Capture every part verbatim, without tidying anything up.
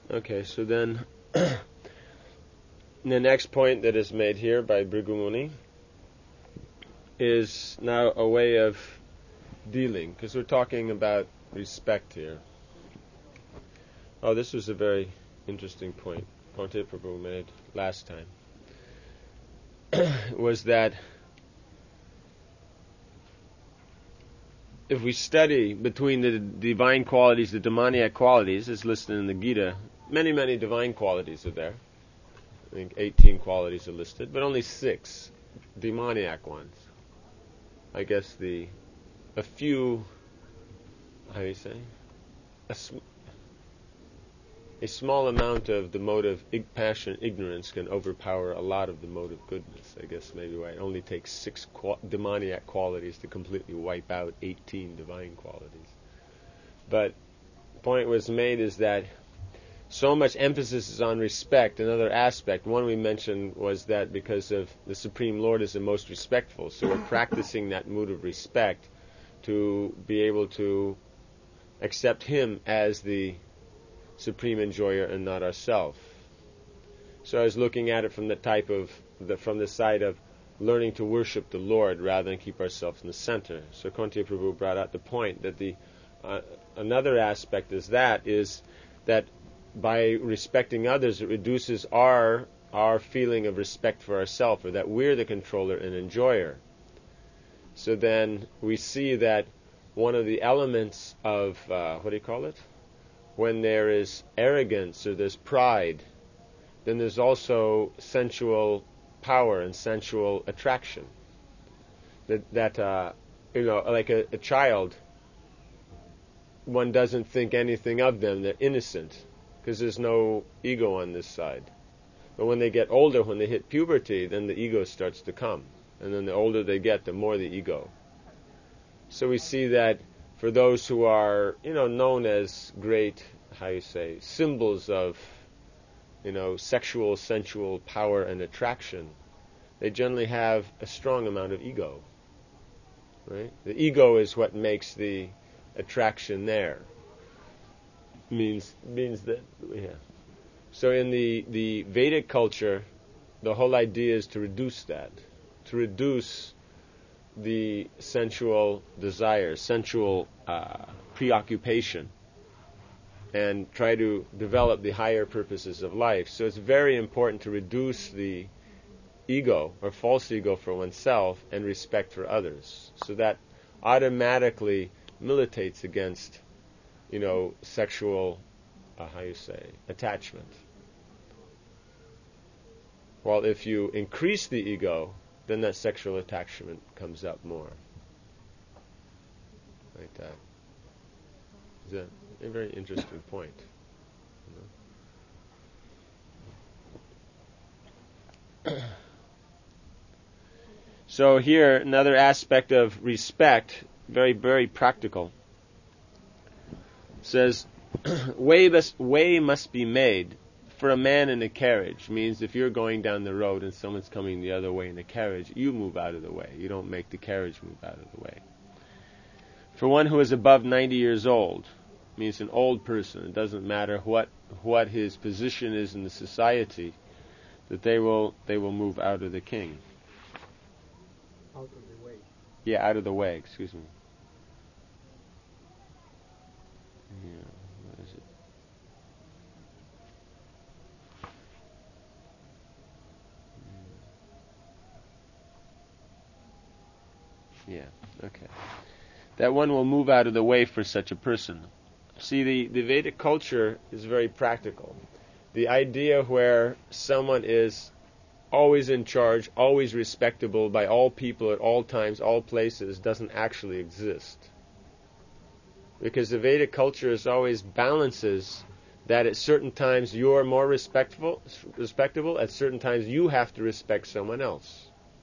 Okay, so then the next point that is made here by Bhrigu Muni is now a way of dealing, because we're talking about respect here. Oh, this was a very interesting point Bhante Prabhu made last time. Was that if we study between the divine qualities, the demoniac qualities, as listed in the Gita, many, many divine qualities are there. I think eighteen qualities are listed, but only six demoniac ones. I guess the a few, how do you say, a, sm- a small amount of the motive ig- passion, ignorance can overpower a lot of the motive goodness. I guess maybe why it only takes six qua- demoniac qualities to completely wipe out eighteen divine qualities. But the point was made is that so much emphasis is on respect. Another aspect, one we mentioned, was that because of the Supreme Lord is the most respectful, so we're practicing that mood of respect to be able to accept Him as the supreme enjoyer and not ourselves. So I was looking at it from the type of the, from the side of learning to worship the Lord rather than keep ourselves in the center. So Kunti Prabhu brought out the point that the uh, another aspect is that is that by respecting others, it reduces our our feeling of respect for ourselves, or that we're the controller and enjoyer. So then we see that one of the elements of uh, what do you call it? When there is arrogance or there's pride, then there's also sensual power and sensual attraction. That that uh, you know, like a, a child, one doesn't think anything of them; they're innocent, because there's no ego on this side. But when they get older, when they hit puberty, then the ego starts to come. And then the older they get, the more the ego. So we see that for those who are, you know, known as great, how you say, symbols of, you know, sexual, sensual power and attraction, they generally have a strong amount of ego. Right? The ego is what makes the attraction there. Means means that yeah. So in the, the Vedic culture, the whole idea is to reduce that, to reduce the sensual desire, sensual uh, preoccupation, and try to develop the higher purposes of life. So it's very important to reduce the ego or false ego for oneself and respect for others. So that automatically militates against, you know, sexual, uh, how you say, attachment. While if you increase the ego, then that sexual attachment comes up more. Like that. Is that a very interesting point? You know? So here, another aspect of respect, very, very practical. Says, way must, way must be made for a man in a carriage. Means if you're going down the road and someone's coming the other way in a carriage, you move out of the way. You don't make the carriage move out of the way. For one who is above ninety years old, means an old person. It doesn't matter what what his position is in the society, that they will they will move out of the king. Out of the way. Yeah, out of the way. Excuse me. Yeah. What is it? Yeah, okay. That one will move out of the way for such a person. See, the, the Vedic culture is very practical. The idea where someone is always in charge, always respectable by all people at all times, all places, doesn't actually exist. Because the Vedic culture is always balances that at certain times you're more respectful, respectable, at certain times you have to respect someone else.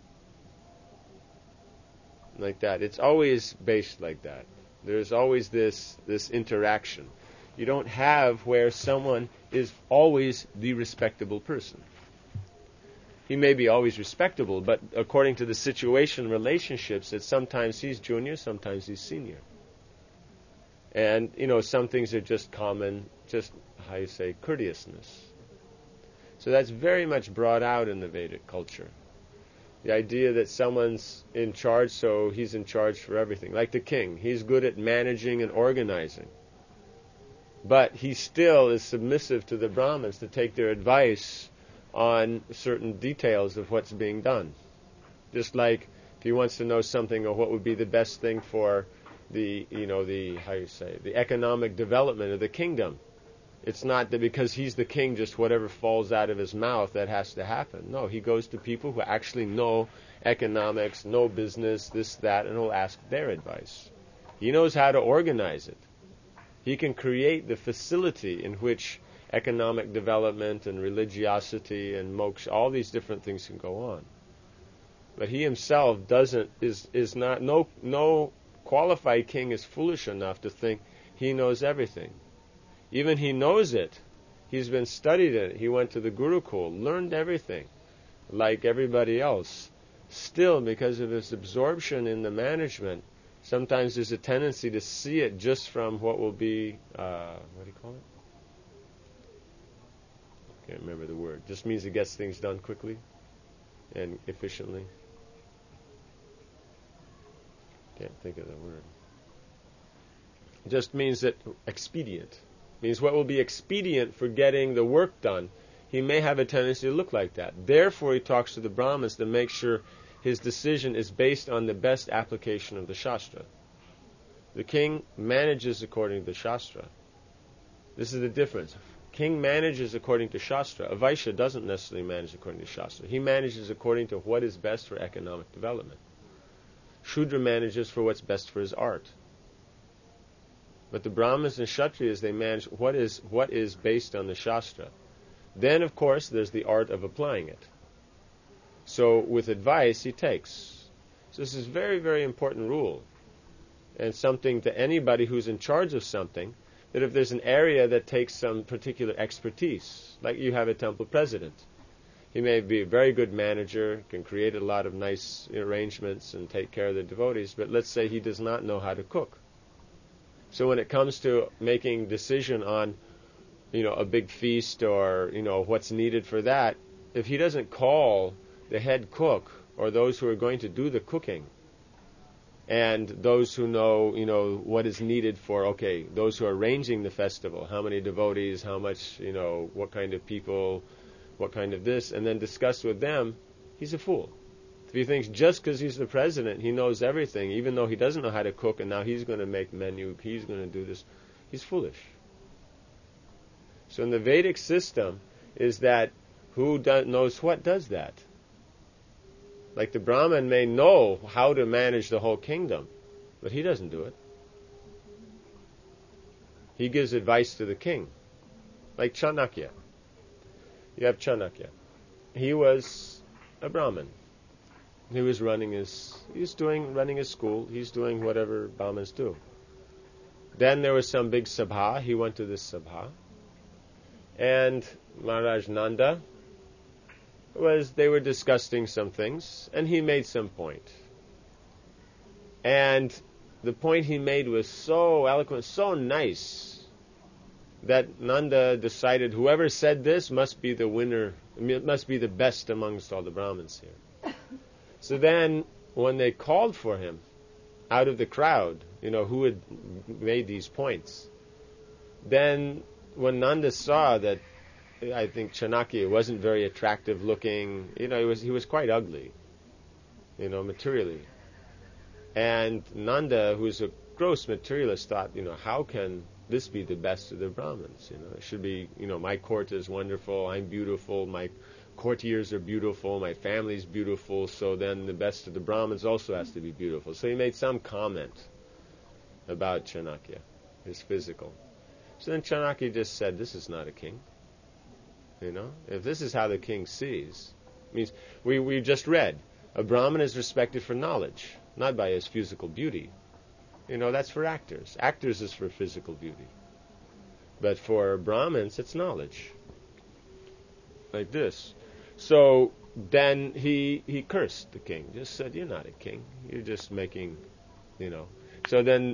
Like that. It's always based like that. There's always this this interaction. You don't have where someone is always the respectable person. He may be always respectable, but according to the situation, relationships, that sometimes he's junior, sometimes he's senior. And, you know, some things are just common, just, how you say, courteousness. So that's very much brought out in the Vedic culture. The idea that someone's in charge, so he's in charge for everything. Like the king, he's good at managing and organizing. But he still is submissive to the Brahmins to take their advice on certain details of what's being done. Just like if he wants to know something of what would be the best thing for the, you know, the, how you say, the economic development of the kingdom. It's not that because he's the king, just whatever falls out of his mouth, that has to happen. No, he goes to people who actually know economics, know business, this, that, and he'll ask their advice. He knows how to organize it. He can create the facility in which economic development and religiosity and moksha, all these different things can go on. But he himself doesn't, is, is not, no, no qualified king is foolish enough to think he knows everything. Even he knows it. He's been studied it. He went to the Gurukul, learned everything, like everybody else. Still, because of his absorption in the management, sometimes there's a tendency to see it just from what will be, uh, what do you call it? Can't remember the word. Just means it gets things done quickly and efficiently. Can't think of the word. It just means that expedient. Means what will be expedient for getting the work done. He may have a tendency to look like that. Therefore, he talks to the Brahmins to make sure his decision is based on the best application of the Shastra. The king manages according to the Shastra. This is the difference. King manages according to Shastra. A Vaishya doesn't necessarily manage according to Shastra. He manages according to what is best for economic development. Shudra manages for what's best for his art. But the Brahmins and Kshatriyas, they manage what is what is based on the Shastra. Then, of course, there's the art of applying it. So, with advice, he takes. So this is a very, very important rule. And something to anybody who's in charge of something, that if there's an area that takes some particular expertise, like you have a temple president, he may be a very good manager, can create a lot of nice arrangements and take care of the devotees, but let's say he does not know how to cook. So when it comes to making decision on, you know, a big feast or, you know, what's needed for that, if he doesn't call the head cook or those who are going to do the cooking and those who know, you know, what is needed for, okay, those who are arranging the festival, how many devotees, how much, you know, what kind of people, what kind of this, and then discuss with them, he's a fool. If he thinks just because he's the president, he knows everything, even though he doesn't know how to cook, and now he's going to make menu, he's going to do this, he's foolish. So in the Vedic system is that who do, knows what does that. Like the Brahmin may know how to manage the whole kingdom, but he doesn't do it. He gives advice to the king. Like Chanakya. You have Chanakya. He was a Brahmin. He was running his, he's doing, running his school. He's doing whatever Brahmins do. Then there was some big sabha. He went to this sabha. And Maharaj Nanda was, they were discussing some things, and he made some point. And the point he made was so eloquent, so nice, that Nanda decided whoever said this must be the winner, must be the best amongst all the Brahmins here. So then, when they called for him out of the crowd, you know, who had made these points, then when Nanda saw that, I think Chanakya wasn't very attractive looking, you know, he was he was quite ugly, you know, materially. And Nanda, who's a gross materialist, thought, you know, how can this be the best of the Brahmins? You know, it should be, you know, my court is wonderful, I'm beautiful, my courtiers are beautiful, my family's beautiful, so then the best of the Brahmins also has to be beautiful. So he made some comment about Chanakya, his physical. So then Chanakya just said, this is not a king. You know, if this is how the king sees, means we, we just read, a Brahmin is respected for knowledge, not by his physical beauty. You know, that's for actors. Actors is for physical beauty. But for Brahmins, it's knowledge. Like this. So then he he cursed the king. Just said, you're not a king. You're just making, you know. So then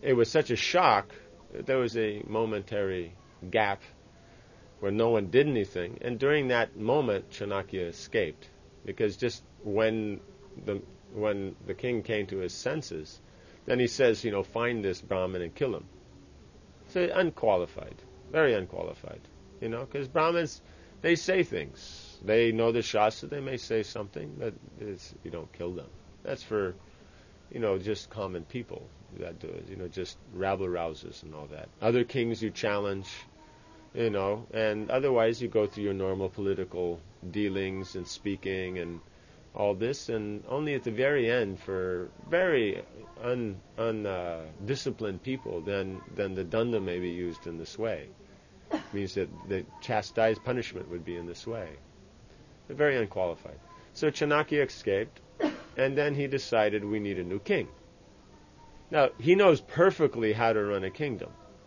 it was such a shock that there was a momentary gap where no one did anything. And during that moment, Chanakya escaped. Because just when the when the king came to his senses, then he says, you know, find this Brahmin and kill him. So unqualified, very unqualified, you know, because Brahmins, they say things. They know the Shastra, they may say something, but it's, you don't kill them. That's for, you know, just common people that do it, you know, just rabble-rousers and all that. Other kings you challenge, you know, and otherwise you go through your normal political dealings and speaking and all this, and only at the very end, for very un, un uh, disciplined people, then then the danda may be used in this way. It means that the chastised punishment would be in this way. They're very unqualified. So Chanakya escaped, and then he decided we need a new king. Now, he knows perfectly how to run a kingdom.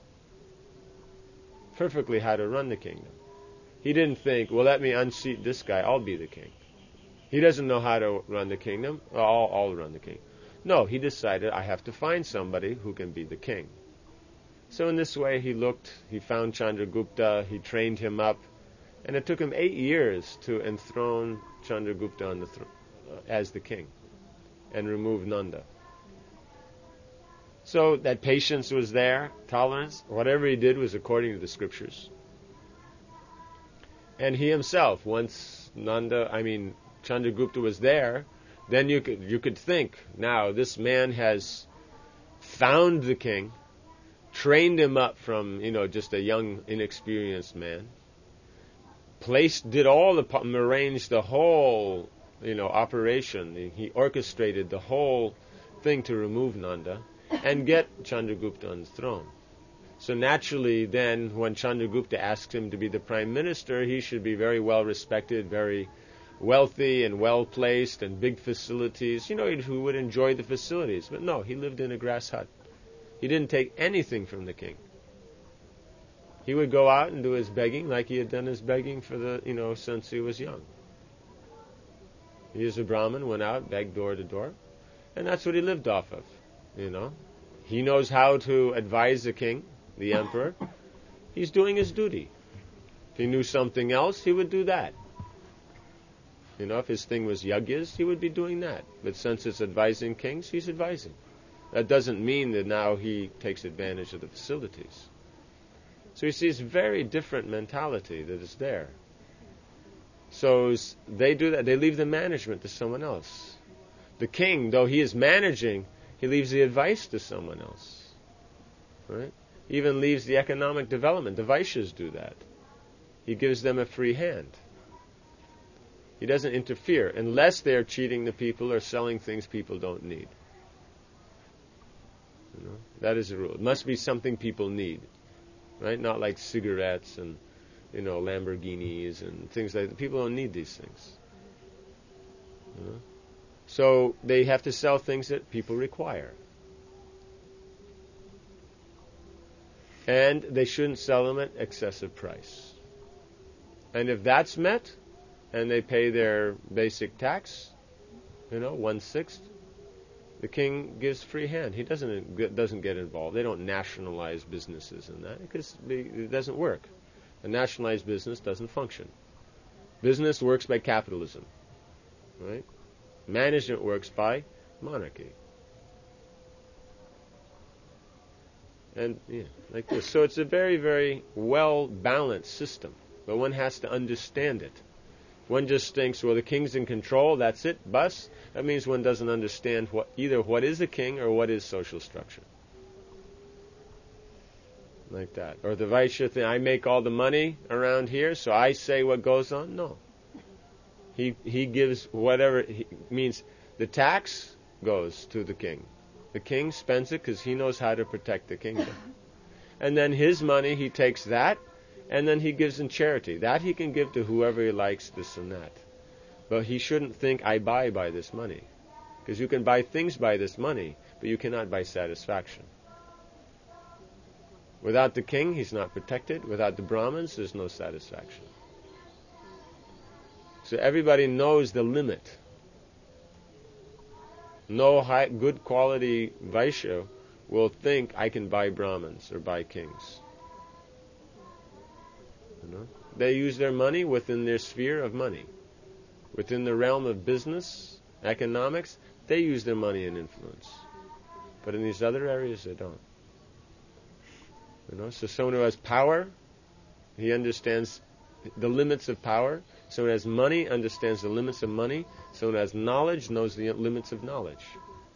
Perfectly how to run the kingdom. He didn't think, well, let me unseat this guy, I'll be the king. He doesn't know how to run the kingdom, I'll, I'll run the king. No, he decided, I have to find somebody who can be the king. So in this way, he looked, he found Chandragupta, he trained him up, and it took him eight years to enthrone Chandragupta on the thr- uh, as the king and remove Nanda. So that patience was there, tolerance. Whatever he did was according to the scriptures. And he himself, once Nanda, I mean Chandragupta was there, then you could you could think, now this man has found the king, trained him up from, you know, just a young, inexperienced man, placed, did all the, arranged the whole, you know, operation. He orchestrated the whole thing to remove Nanda and get Chandragupta on the throne. So naturally then, when Chandragupta asks him to be the prime minister, he should be very well respected, very wealthy and well placed and big facilities, you know, who would enjoy the facilities. But no, he lived in a grass hut. He didn't take anything from the king. He would go out and do his begging like he had done his begging for the, you know, since he was young. He was a Brahmin, went out, begged door to door, and that's what he lived off of, you know. He knows how to advise the king, the emperor. He's doing his duty. If he knew something else, he would do that. You know, if his thing was yagyas, he would be doing that. But since it's advising kings, he's advising. That doesn't mean that now he takes advantage of the facilities. So you see, it's a very different mentality that is there. So they do that. They leave the management to someone else. The king, though he is managing, he leaves the advice to someone else. Right? He even leaves the economic development. The Vaishyas do that. He gives them a free hand. He doesn't interfere unless they're cheating the people or selling things people don't need. You know, that is the rule. It must be something people need, right? Not like cigarettes and, you know, Lamborghinis and things like that. People don't need these things. You know? So they have to sell things that people require. And they shouldn't sell them at excessive price. And if that's met, and they pay their basic tax, you know, one-sixth, the king gives free hand. He doesn't doesn't get involved. They don't nationalize businesses in that because it doesn't work. A nationalized business doesn't function. Business works by capitalism, right? Management works by monarchy. And yeah, like this. So it's a very, very well-balanced system, but one has to understand it. One just thinks, well, the king's in control, that's it, bus. That means one doesn't understand what either what is a king or what is social structure. Like that. Or the Vaishya thing, I make all the money around here, so I say what goes on. No. He he gives whatever, he means the tax goes to the king. The king spends it because he knows how to protect the kingdom. And then his money, he takes that, and then he gives in charity. That he can give to whoever he likes, this and that. But he shouldn't think, I buy by this money. Because you can buy things by this money, but you cannot buy satisfaction. Without the king, he's not protected. Without the Brahmins, there's no satisfaction. So everybody knows the limit. No high, good quality Vaishya will think I can buy Brahmins or buy kings. You know? They use their money within their sphere of money. Within the realm of business, economics, they use their money and influence. But in these other areas, they don't. You know, so someone who has power, he understands the limits of power. Someone who has money understands the limits of money. Someone who has knowledge knows the limits of knowledge.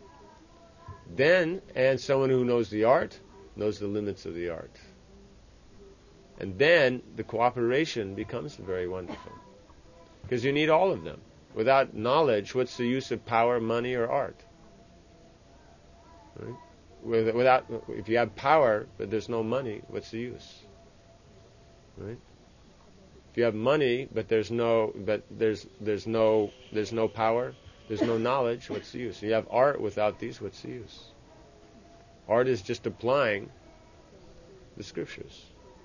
Then, and someone who knows the art knows the limits of the art. And then the cooperation becomes very wonderful. Because you need all of them. Without knowledge, what's the use of power, money, or art? Right? Without, if you have power but there's no money, what's the use? Right? If you have money but there's no, but there's there's no there's no power, there's no knowledge, what's the use? You have art without these, what's the use? Art is just applying the scriptures.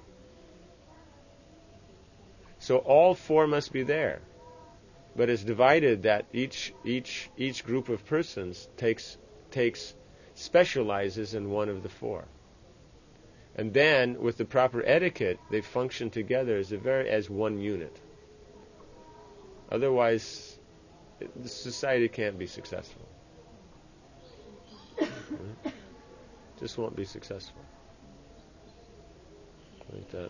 So all four must be there. But it's divided that each each each group of persons takes takes specializes in one of the four. And then with the proper etiquette they function together as a very as one unit. Otherwise the society can't be successful. Right? Just won't be successful. Like that.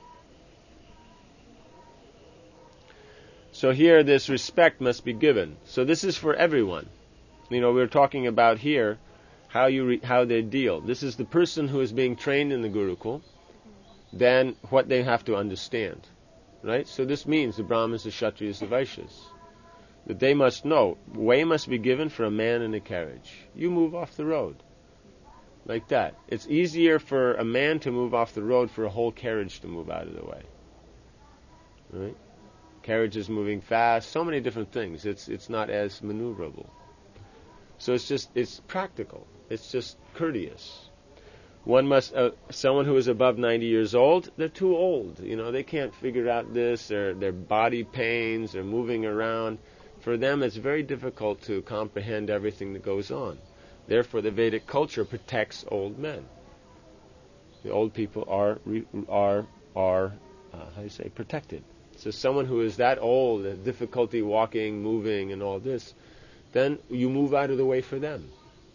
So here, this respect must be given. So this is for everyone. You know, we're talking about here how you re- how they deal. This is the person who is being trained in the Gurukul. Then what they have to understand, right? So this means the Brahmins, the Kshatriyas, the Vaishyas, that they must know way must be given for a man in a carriage. You move off the road, like that. It's easier for a man to move off the road for a whole carriage to move out of the way, right? Carriage is moving fast, so many different things. It's it's not as maneuverable. So it's just, it's practical. It's just courteous. One must, uh, someone who is above ninety years old, they're too old. You know, they can't figure out this, or their body pains, they're moving around. For them, it's very difficult to comprehend everything that goes on. Therefore, the Vedic culture protects old men. The old people are, are, are, uh, how do you say, protected. So someone who is that old, has difficulty walking, moving, and all this, then you move out of the way for them.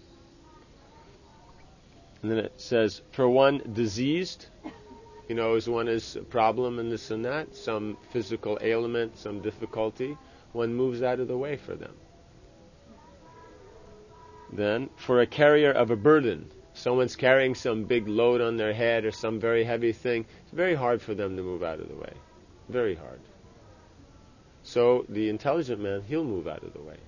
And then it says, for one diseased, you know, as one has a problem and this and that, some physical ailment, some difficulty, one moves out of the way for them. Then, for a carrier of a burden, someone's carrying some big load on their head or some very heavy thing, it's very hard for them to move out of the way. Very hard. So the intelligent man, he'll move out of the way.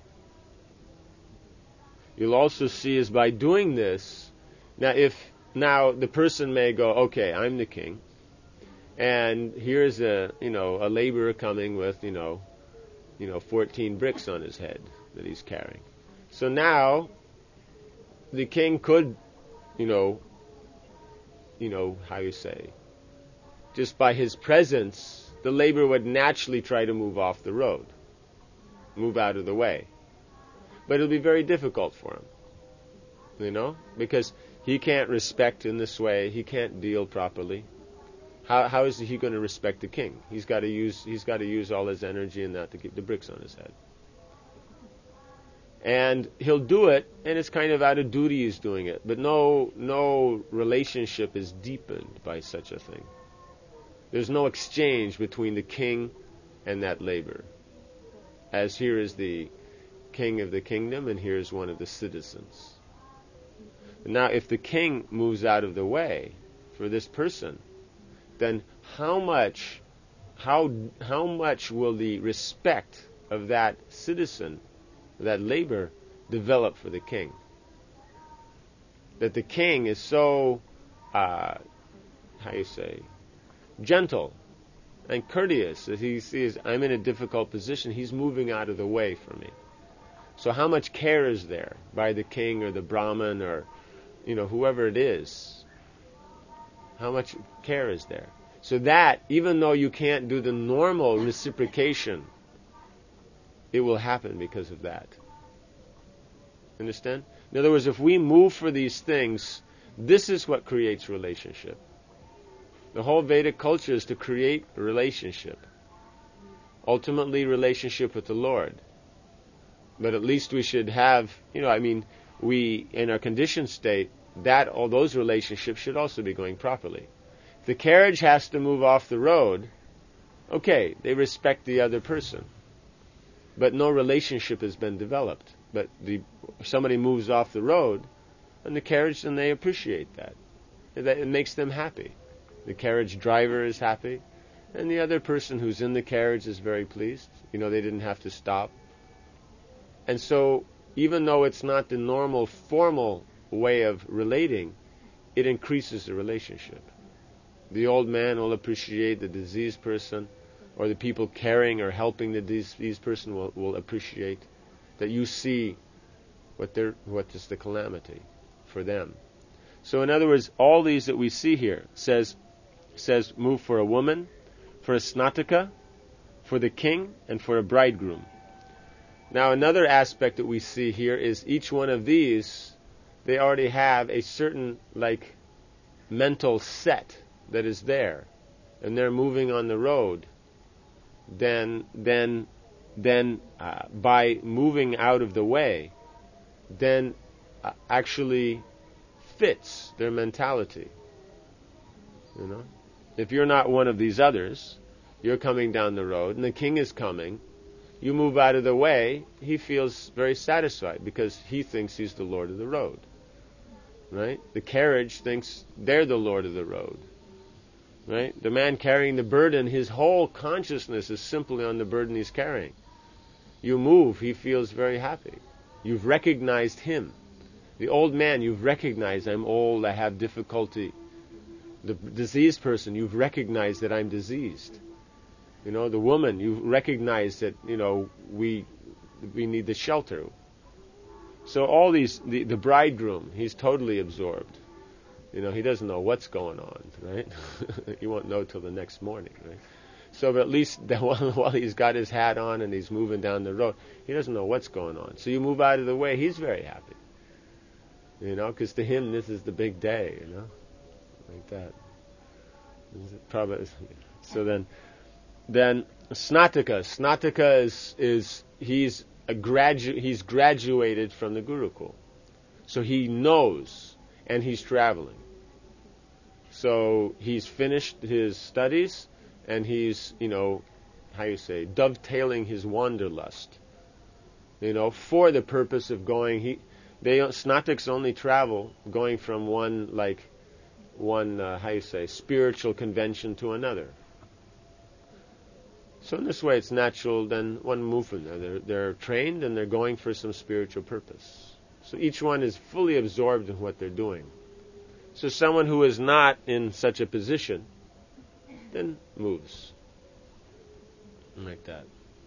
You'll also see is by doing this, now if now the person may go, okay, I'm the king, and here's a you know a laborer coming with you know you know fourteen bricks on his head that he's carrying. So now the king could, you know, you know how you say, just by his presence, the laborer would naturally try to move off the road, move out of the way. But it'll be very difficult for him, you know, because he can't respect in this way. He can't deal properly. How how is he going to respect the king? He's got to use he's got to use all his energy in that to keep the bricks on his head. And he'll do it, and it's kind of out of duty he's doing it. But no no relationship is deepened by such a thing. There's no exchange between the king and that labor. As here is the king of the kingdom, and here is one of the citizens. Now, if the king moves out of the way for this person, then how much, how how much will the respect of that citizen, that labor, develop for the king? That the king is so, uh, how you say, gentle and courteous that he sees I'm in a difficult position. He's moving out of the way for me. So how much care is there by the king or the Brahmin or, you know, whoever it is? How much care is there? So that, even though you can't do the normal reciprocation, it will happen because of that. Understand? In other words, if we move for these things, This is what creates relationship. The whole Vedic culture is to create a relationship. Ultimately, relationship with the Lord. But at least we should have, you know, I mean, we, in our conditioned state, that all those relationships should also be going properly. If the carriage has to move off the road, okay, they respect the other person. But no relationship has been developed. But the somebody moves off the road, and the carriage, and they appreciate that. It, it makes them happy. The carriage driver is happy, and the other person who's in the carriage is very pleased. You know, they didn't have to stop. And so, even though it's not the normal, formal way of relating, it increases the relationship. The old man will appreciate the diseased person, or the people caring or helping the diseased person will, will appreciate that you see what they're, what is the calamity for them. So in other words, all these that we see here says says move for a woman, for a snataka, for the king, and for a bridegroom. Now another aspect that we see here is each one of these, they already have a certain like mental set that is there, and they're moving on the road. Then, then, then, uh, by moving out of the way, then uh, actually fits their mentality. You know, if you're not one of these others, you're coming down the road, and the king is coming. You move out of the way, he feels very satisfied because he thinks he's the Lord of the road. Right? The carriage thinks they're the Lord of the road. Right? The man carrying the burden, his whole consciousness is simply on the burden he's carrying. You move, he feels very happy. You've recognized him. The old man, you've recognized, I'm old, I have difficulty. The diseased person, you've recognized that I'm diseased. You know, the woman, you recognize that, you know, we we need the shelter. So all these, the, the bridegroom, he's totally absorbed. You know, he doesn't know what's going on, right? He won't know till the next morning, right? So but at least while, while he's got his hat on and he's moving down the road, he doesn't know what's going on. So you move out of the way, he's very happy. You know, because to him this is the big day, you know, like that. Probably. So then, then snataka. Snataka is is he's a gradu he's graduated from the Gurukul, so he knows, and he's traveling. So he's finished his studies, and he's, you know, how you say, dovetailing his wanderlust. You know, for the purpose of going. He they snataks only travel going from one like. one, uh, how you say, spiritual convention to another. So in this way it's natural, then one move from there. They're, they're trained and they're going for some spiritual purpose. So each one is fully absorbed in what they're doing. So someone who is not in such a position, then moves. Like that.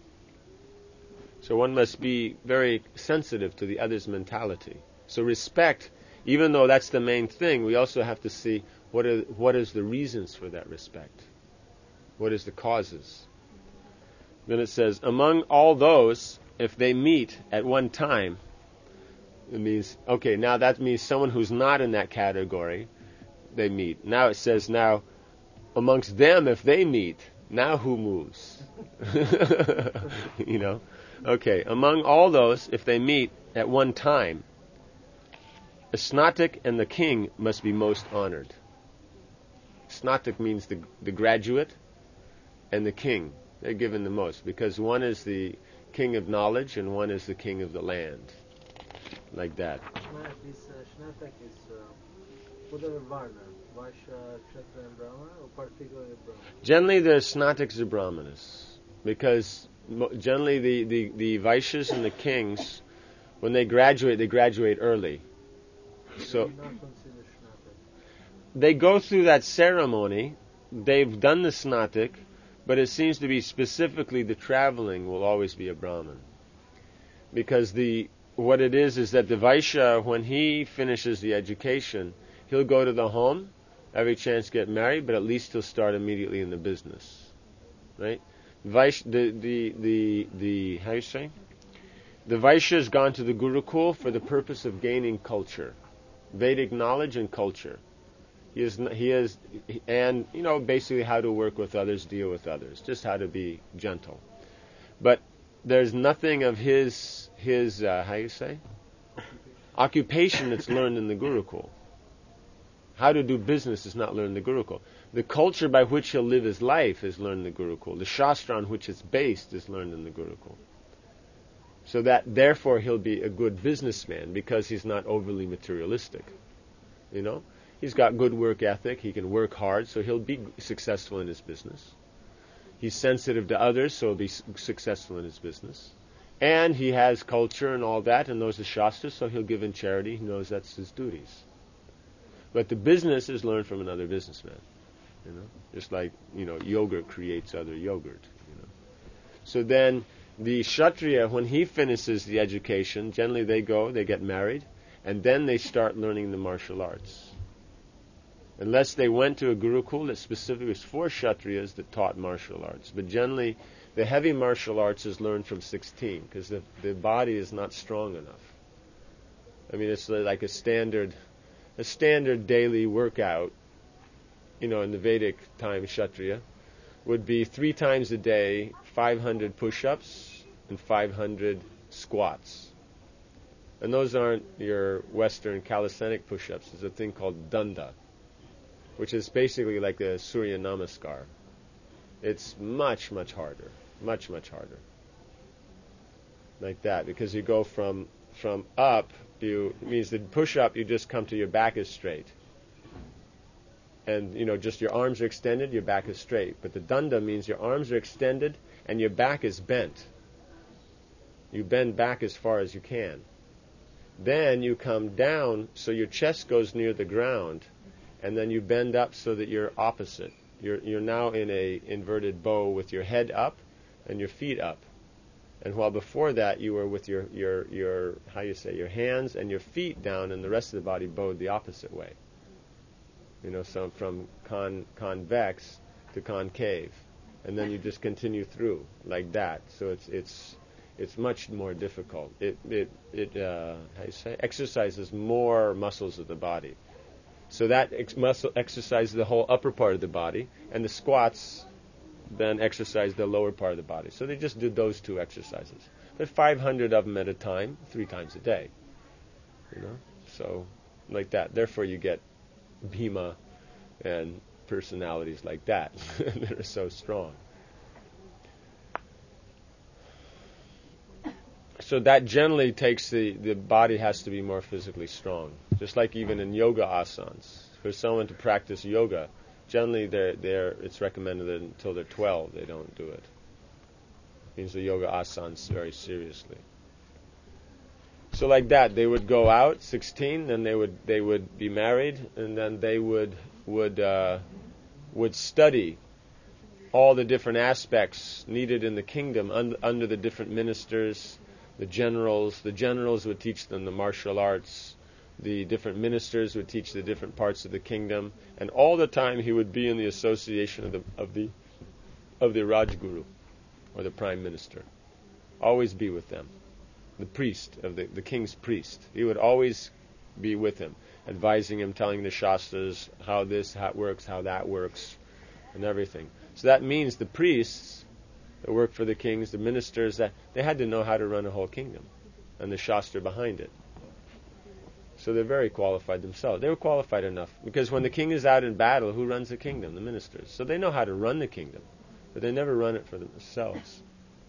So one must be very sensitive to the other's mentality. So respect, even though that's the main thing, we also have to see what are what is the reasons for that respect. What is the causes? Then it says, among all those, if they meet at one time, it means, okay, now that means someone who's not in that category, they meet. Now it says, now, amongst them, if they meet, now who moves? You know? Okay, among all those, if they meet at one time, the snatik and the king must be most honored. Snatik means the the graduate, and the king. They're given the most, because one is the king of knowledge and one is the king of the land. Like that. This snatik is whatever varna, Vaishya, Kshatriya, and Brahmana, or particularly Brahmana? Generally, the snatiks are brahmanas, because generally the, the, the Vaishyas and the kings, when they graduate, they graduate early. So they go through that ceremony. They've done the snatik, but it seems to be specifically the traveling will always be a Brahmin, because the what it is is that the Vaishya, when he finishes the education, he'll go to the home, every chance to get married, but at least he'll start immediately in the business, right? Vaish, the the the the how you say? The Vaishya has gone to the Gurukul for the purpose of gaining culture. Vedic knowledge and culture. He is, he is, and you know, basically how to work with others, deal with others, just how to be gentle. But there's nothing of his his uh, how you say occupation that's learned in the Gurukul. How to do business is not learned in the Gurukul. The culture by which he'll live his life is learned in the Gurukul. The Shastra on which it's based is learned in the Gurukul. So that therefore he'll be a good businessman because he's not overly materialistic. You know, he's got good work ethic. He can work hard, so he'll be successful in his business. He's sensitive to others, so he'll be su- successful in his business. And he has culture and all that, and knows the Shastras, so he'll give in charity. He knows that's his duties. But the business is learned from another businessman. You know, just like, you know, yogurt creates other yogurt. You know, so then the Kshatriya, when he finishes the education, generally they go, they get married, and then they start learning the martial arts. Unless they went to a Gurukul that specifically was for Kshatriyas that taught martial arts. But generally, the heavy martial arts is learned from sixteen, because the, the body is not strong enough. I mean, it's like a standard, a standard daily workout, you know, in the Vedic time, Kshatriya, would be three times a day, five hundred push-ups and five hundred squats. And those aren't your Western calisthenic push-ups. There's a thing called danda, which is basically like a Surya Namaskar. It's much, much harder. Much, much harder. Like that, because you go from from up, you it means the push-up, you just come to your back is straight. And, you know, just your arms are extended, your back is straight. But the danda means your arms are extended and your back is bent. You bend back as far as you can. Then you come down so your chest goes near the ground, and then you bend up so that you're opposite. You're you're now in a inverted bow with your head up and your feet up. And while before that you were with your, your, your how you say, your hands and your feet down and the rest of the body bowed the opposite way. You know, so from con, convex to concave. And then you just continue through like that. So it's it's it's much more difficult. It it it uh, how you say exercises more muscles of the body. So that ex- muscle exercises the whole upper part of the body, and the squats then exercise the lower part of the body. So they just do those two exercises. But five hundred of them at a time, three times a day. You know, so like that. Therefore, you get Bhima and personalities like that that are so strong. So that generally takes the, the body has to be more physically strong. Just like even in yoga asanas. For someone to practice yoga, generally they're, they're, it's recommended that until they're twelve they don't do it. It means the yoga asanas very seriously. So like that, they would go out, sixteen, then they would they would be married, and then they would would uh, would study all the different aspects needed in the kingdom un- under the different ministers, the generals. The generals would teach them the martial arts. The different ministers would teach the different parts of the kingdom, and all the time he would be in the association of the of the of the Rajguru, or the prime minister. Always be with them. The priest of the, the king's priest. He would always be with him, advising him, telling the Shastras how this how it works, how that works, and everything. So that means the priests that work for the kings, the ministers, that they had to know how to run a whole kingdom, and the Shastra behind it. So they're very qualified themselves. They were qualified enough, because when the king is out in battle, who runs the kingdom? The ministers. So they know how to run the kingdom, but they never run it for themselves.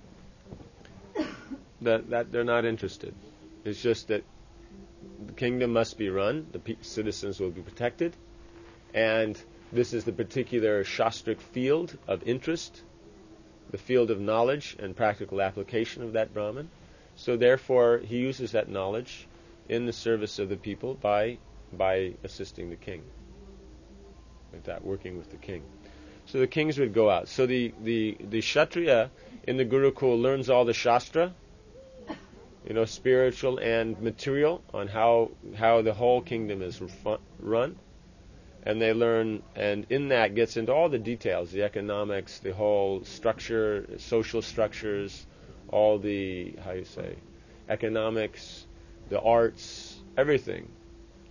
That, that they're not interested. It's just that the kingdom must be run, the pe- citizens will be protected, and this is the particular shastric field of interest, the field of knowledge and practical application of that Brahman. So therefore, he uses that knowledge in the service of the people by by assisting the king. Like that, working with the king. So the kings would go out. So the, the, the Kshatriya in the Gurukul learns all the Shastra, you know, spiritual and material, on how how the whole kingdom is run, and they learn, and in that gets into all the details, the economics, the whole structure, social structures, all the, how you say, economics, the arts, everything,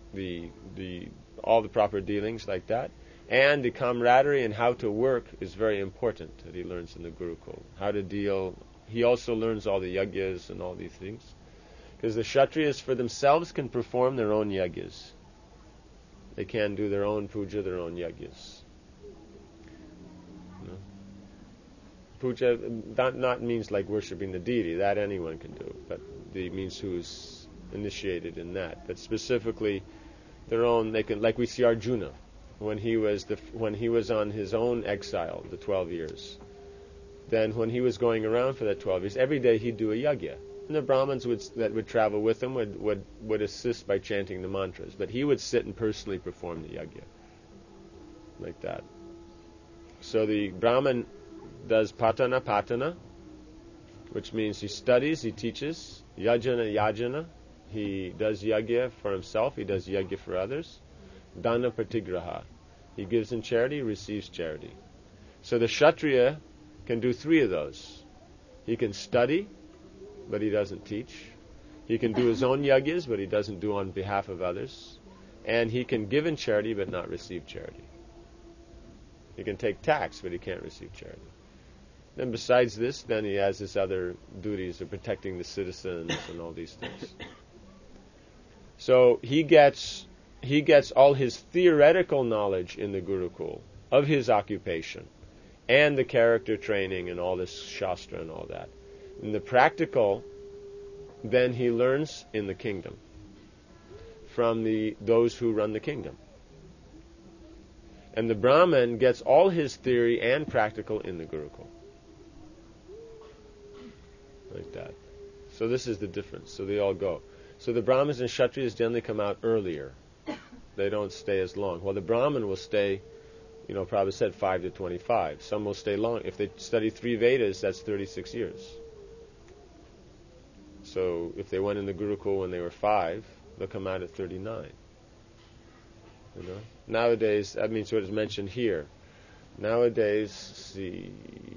the the all the proper dealings like that. And the camaraderie and how to work is very important that he learns in the Gurukul. How to deal. He also learns all the yagyas and all these things. Because the Kshatriyas for themselves can perform their own yagyas. They can do their own puja, their own yagyas. You know? Puja that not means like worshipping the deity. That anyone can do. But it means who's initiated in that. But specifically their own, they can, like we see Arjuna. When he was the when he was on his own exile, the twelve years, then when he was going around for that twelve years, every day he'd do a yagya, and the Brahmins would that would travel with him would, would would assist by chanting the mantras, but he would sit and personally perform the yagya, like that. So the Brahmin does patana patana, which means he studies, he teaches, yajana yajana, he does yagya for himself, he does yagya for others. Dana patigraha. He gives in charity, receives charity. So the Kshatriya can do three of those. He can study, but he doesn't teach. He can do his own yagyas, but he doesn't do on behalf of others. And he can give in charity, but not receive charity. He can take tax, but he can't receive charity. Then besides this, then he has his other duties of protecting the citizens and all these things. So he gets... He gets all his theoretical knowledge in the Gurukul of his occupation and the character training and all this Shastra and all that. In the practical, then he learns in the kingdom from the those who run the kingdom. And the Brahmin gets all his theory and practical in the Gurukul. Like that. So this is the difference. So they all go. So the Brahmins and Kshatriyas generally come out earlier. They don't stay as long. Well, the Brahmin will stay, you know, Prabhupada said five to twenty-five. Some will stay long. If they study three Vedas, that's thirty-six years. So if they went in the Gurukul when they were five, they'll come out at thirty-nine. You know, nowadays, that means what is mentioned here. Nowadays, see,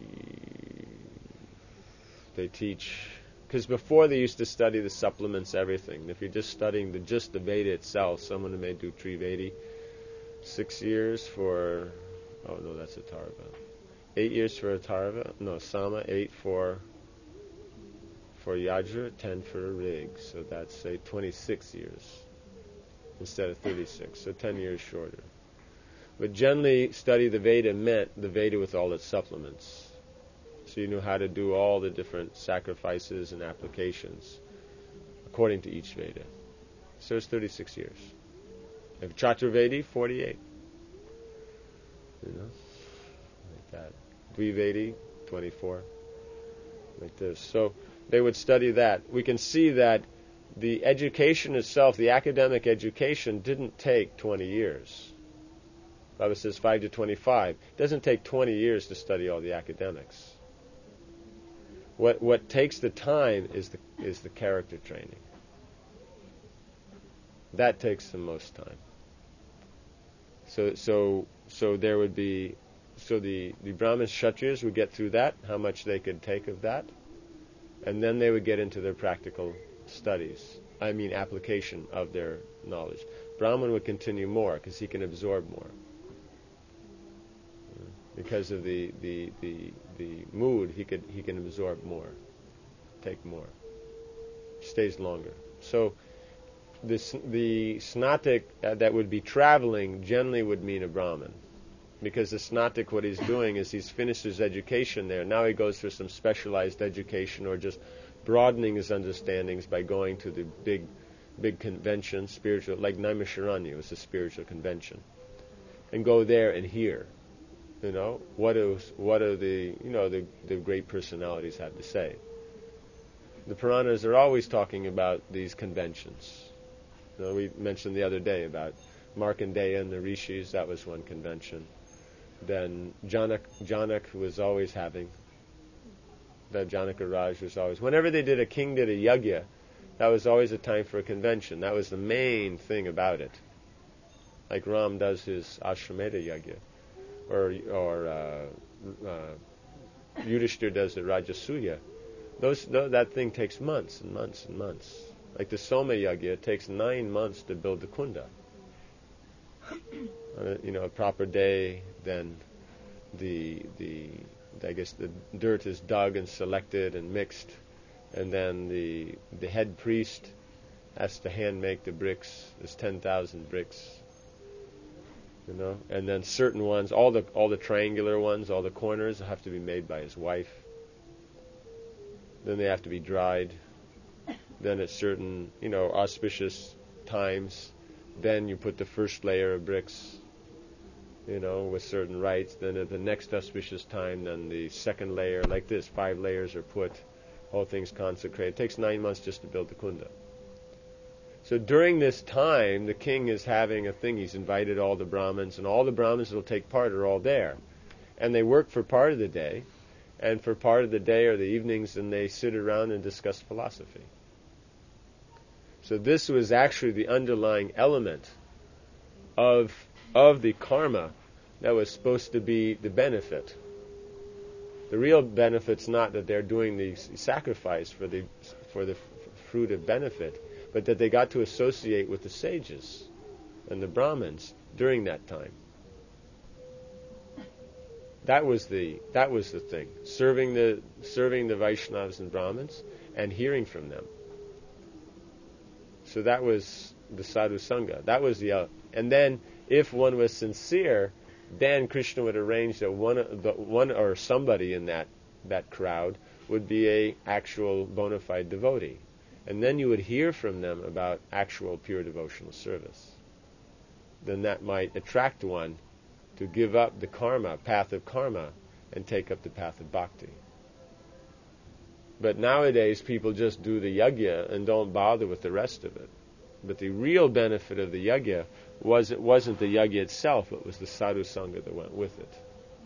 they teach. Because before they used to study the supplements, everything. If you're just studying the just the Veda itself, someone may do Trivedi, six years for, oh no, that's a Tarva. Eight years for a Tarva, no, Sama, eight for for Yajur, ten for a Rig. So that's, say, twenty-six years instead of thirty-six, so ten years shorter. But generally, study the Veda meant the Veda with all its supplements. So you knew how to do all the different sacrifices and applications according to each Veda. So it's thirty-six years. If Chaturvedi, forty-eight. You know, like that. Dvivedi, twenty-four. Like this. So they would study that. We can see that the education itself, the academic education, didn't take twenty years. Baba says five to twenty-five. It doesn't take twenty years to study all the academics. What what takes the time is the is the character training. That takes the most time. So so so there would be so the, the Brahmins, Kshatriyas would get through that, how much they could take of that, and then they would get into their practical studies. I mean application of their knowledge. Brahman would continue more because he can absorb more. Because of the, the, the, the mood, he could he can absorb more, take more, stays longer. So this, the Snatik uh, that would be traveling generally would mean a Brahmin, because the Snatik, what he's doing is he's finished his education there. Now he goes for some specialized education or just broadening his understandings by going to the big, big convention, spiritual, like Naimisharanya was a spiritual convention, and go there and hear. You know, what is what are the you know the, the great personalities have to say? The Puranas are always talking about these conventions. You know, we mentioned the other day about Markandeya and the Rishis. That was one convention. Then Janak Janak was always having. That Janaka Raj was always. Whenever they did a king did a yagya, that was always a time for a convention. That was the main thing about it. Like Ram does his Ashwamedha yagya. Or, or uh, uh, Yudhishthira does the Rajasuya. Those, th- that thing takes months and months and months. Like the Soma Yagya, it takes nine months to build the Kunda. on a, you know, a proper day, then the the I guess the dirt is dug and selected and mixed, and then the the head priest has to hand make the bricks. There's ten thousand bricks, you know, and then certain ones, all the all the triangular ones, all the corners have to be made by his wife. Then they have to be dried. Then at certain, you know, auspicious times, then you put the first layer of bricks, you know, with certain rites. Then at the next auspicious time, then the second layer, like this, five layers are put, all things consecrated. It takes nine months just to build the kunda. So during this time, the king is having a thing. He's invited all the Brahmins, and all the Brahmins that will take part are all there. And they work for part of the day, and for part of the day or the evenings, and they sit around and discuss philosophy. So this was actually the underlying element of of the karma that was supposed to be the benefit. The real benefit's not that they're doing the sacrifice for the for the f- fruit of benefit, but that they got to associate with the sages and the Brahmins during that time. That was the that was the thing. Serving the serving the Vaishnavas and Brahmins and hearing from them. So that was the sadhu sangha. That was the uh, and then if one was sincere, then Krishna would arrange that one the one or somebody in that that crowd would be a actual bona fide devotee, and then you would hear from them about actual pure devotional service. Then that might attract one to give up the karma, path of karma, and take up the path of bhakti. But nowadays, people just do the yajna and don't bother with the rest of it. But the real benefit of the yajna was it wasn't the yajna itself, it was the sadhu sangha that went with it.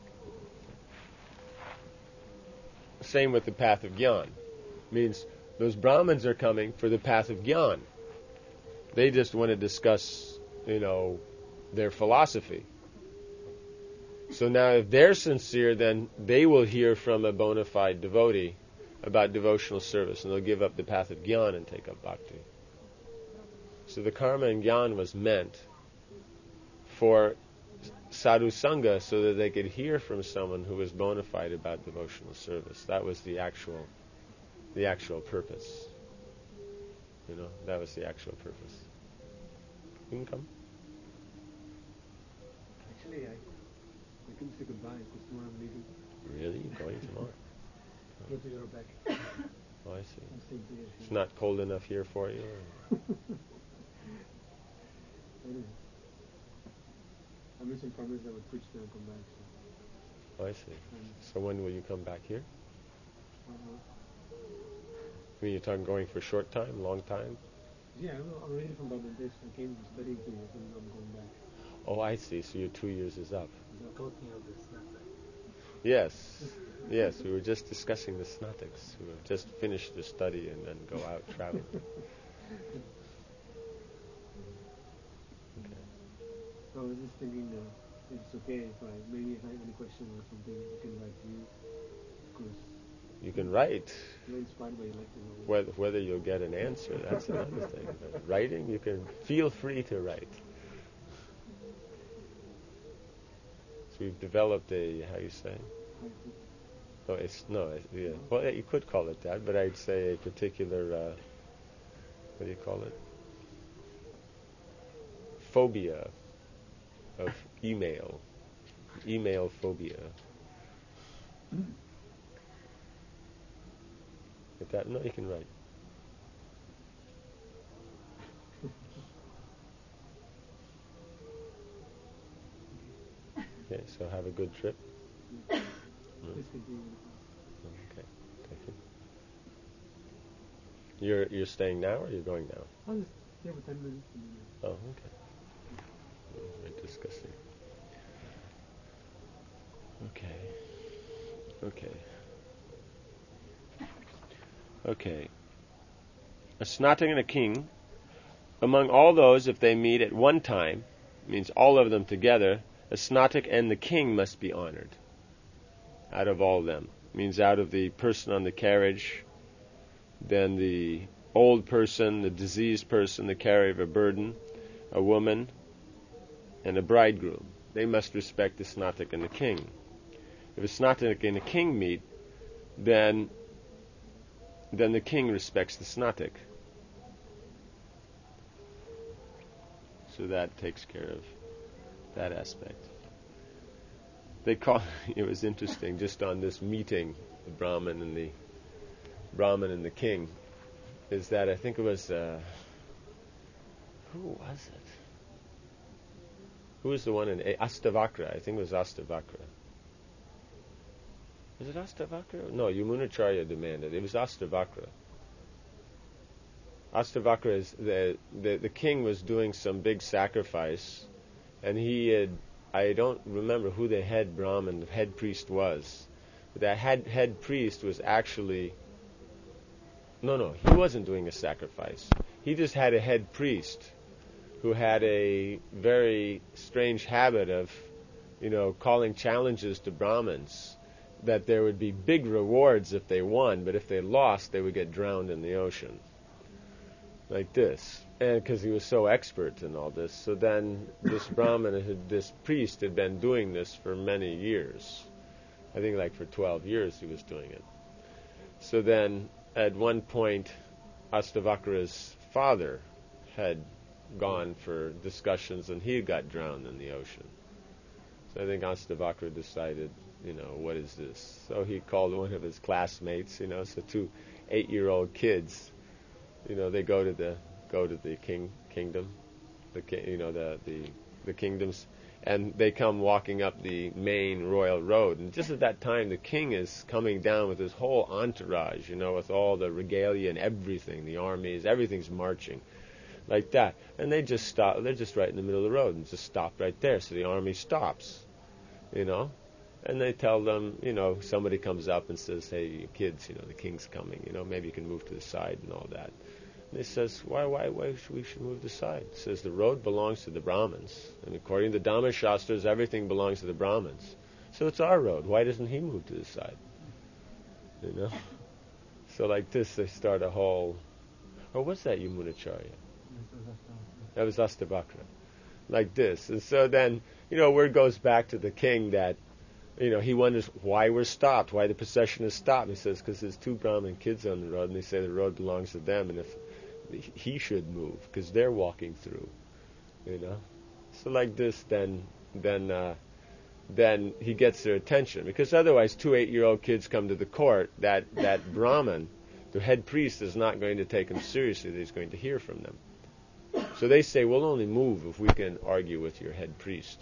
Same with the path of jnana. Means those Brahmins are coming for the path of jnana. They just want to discuss, you know, their philosophy. So now if they're sincere, then they will hear from a bona fide devotee about devotional service, and they'll give up the path of jnana and take up bhakti. So the karma and jnana was meant for sadhu sangha so that they could hear from someone who was bona fide about devotional service. That was the actual the actual purpose. You know, that was the actual purpose. You can come. Actually, I, I can say goodbye because tomorrow I'm leaving. Really? You're going tomorrow? Go to Europe back. Oh, I see. I'm staying two years It's here. not cold enough here for you? Or? Anyway, I made some promise I would preach there and come back. So. Oh, I see. Um, So when will you come back here? uh-huh. I mean, you're talking going for a short time, long time? Yeah, I'm already from Bangladesh. I came studying two years and I'm going back. Oh, I see. So your two years is up. You're talking of this nothing. Yes. Yes, we were just discussing the snatics who have just finished their study and then go out traveling. Okay. So I was just thinking uh, it's okay if I, maybe if I have any question or something, I can write to you. Because You can write. you're inspired by your lecture. Whether, whether you'll get an answer, that's another thing. But writing, you can feel free to write. So we've developed a, how you say? No, it's no, it's, yeah. Well, you could call it that, but I'd say a particular, uh, what do you call it? Phobia of email, email phobia. Get that? No, you can write. Okay, so have a good trip. Please continue. Okay, thank you. You're you're staying now, or you're going now? I'll just stay for ten minutes. And then, Oh, okay. Very disgusting. Okay. Okay. Okay. A snatic and a king, among all those, if they meet at one time, means all of them together, a snatic and the king must be honored. Out of all of them. Means out of the person on the carriage, then the old person, the diseased person, the carrier of a burden, a woman, and a bridegroom. They must respect the Snatik and the king. If a Snatik and a king meet, then then the king respects the Snatik. So that takes care of that aspect. They call it was interesting just on this meeting, the Brahmin and the Brahmin and the king, is that I think it was uh, who was it? Who was the one in A- Astavakra? I think it was Astavakra. Was it Astavakra? No, Yamunacharya demanded. It was Astavakra. Astavakra is the, the the king was doing some big sacrifice, and he had, I don't remember who the head Brahmin, the head priest was. But that head head priest was actually no no he wasn't doing a sacrifice. He just had a head priest who had a very strange habit of, you know, calling challenges to Brahmins, that there would be big rewards if they won, but if they lost, they would get drowned in the ocean. Like this. And because he was so expert in all this. So then this Brahmin, had, this priest had been doing this for many years. I think like for twelve years he was doing it. So then at one point, Astavakra's father had gone for discussions, and he got drowned in the ocean. So I think Astavakra decided, you know, what is this? So he called one of his classmates, you know, so two eight-year-old kids, you know, they go to the go to the king kingdom, the ki- you know the the the kingdoms, and they come walking up the main royal road, and just at that time the king is coming down with his whole entourage, you know, with all the regalia and everything, the armies, everything's marching. Like that, and they just stop. They're just right in the middle of the road, and just stop right there. So the army stops, you know, and they tell them, you know, somebody comes up and says, "Hey, you kids, you know, the king's coming. You know, maybe you can move to the side and all that." And he says, "Why, why, why should we should move to the side?" He says, "The road belongs to the Brahmins, and according to the Dhamma Shastras, everything belongs to the Brahmins. So it's our road. Why doesn't he move to the side?" You know. So like this, they start a whole. Or what's that Yamunacharya? That was Astavakra. Like this. And so then, you know, word goes back to the king that, you know, he wonders why we're stopped, why the procession is stopped. He says, because there's two Brahmin kids on the road, and they say the road belongs to them, and if he should move, because they're walking through, you know. So like this, then, then, uh, then he gets their attention, because otherwise two eight-year-old kids come to the court, that, that Brahmin, the head priest, is not going to take them seriously, that he's going to hear from them. So they say, we'll only move if we can argue with your head priest.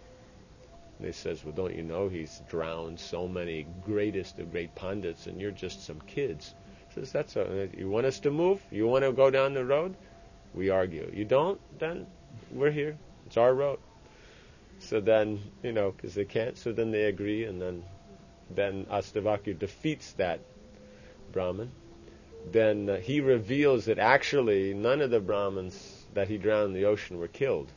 And they says, well, don't you know he's drowned so many greatest of great pandits, and you're just some kids. He says, that's a, you want us to move? You want to go down the road? We argue. You don't? Then we're here. It's our road. So then, you know, because they can't, so then they agree, and then then Astavakra defeats that Brahmin. Then uh, he reveals that actually none of the Brahmins that he drowned in the ocean were killed.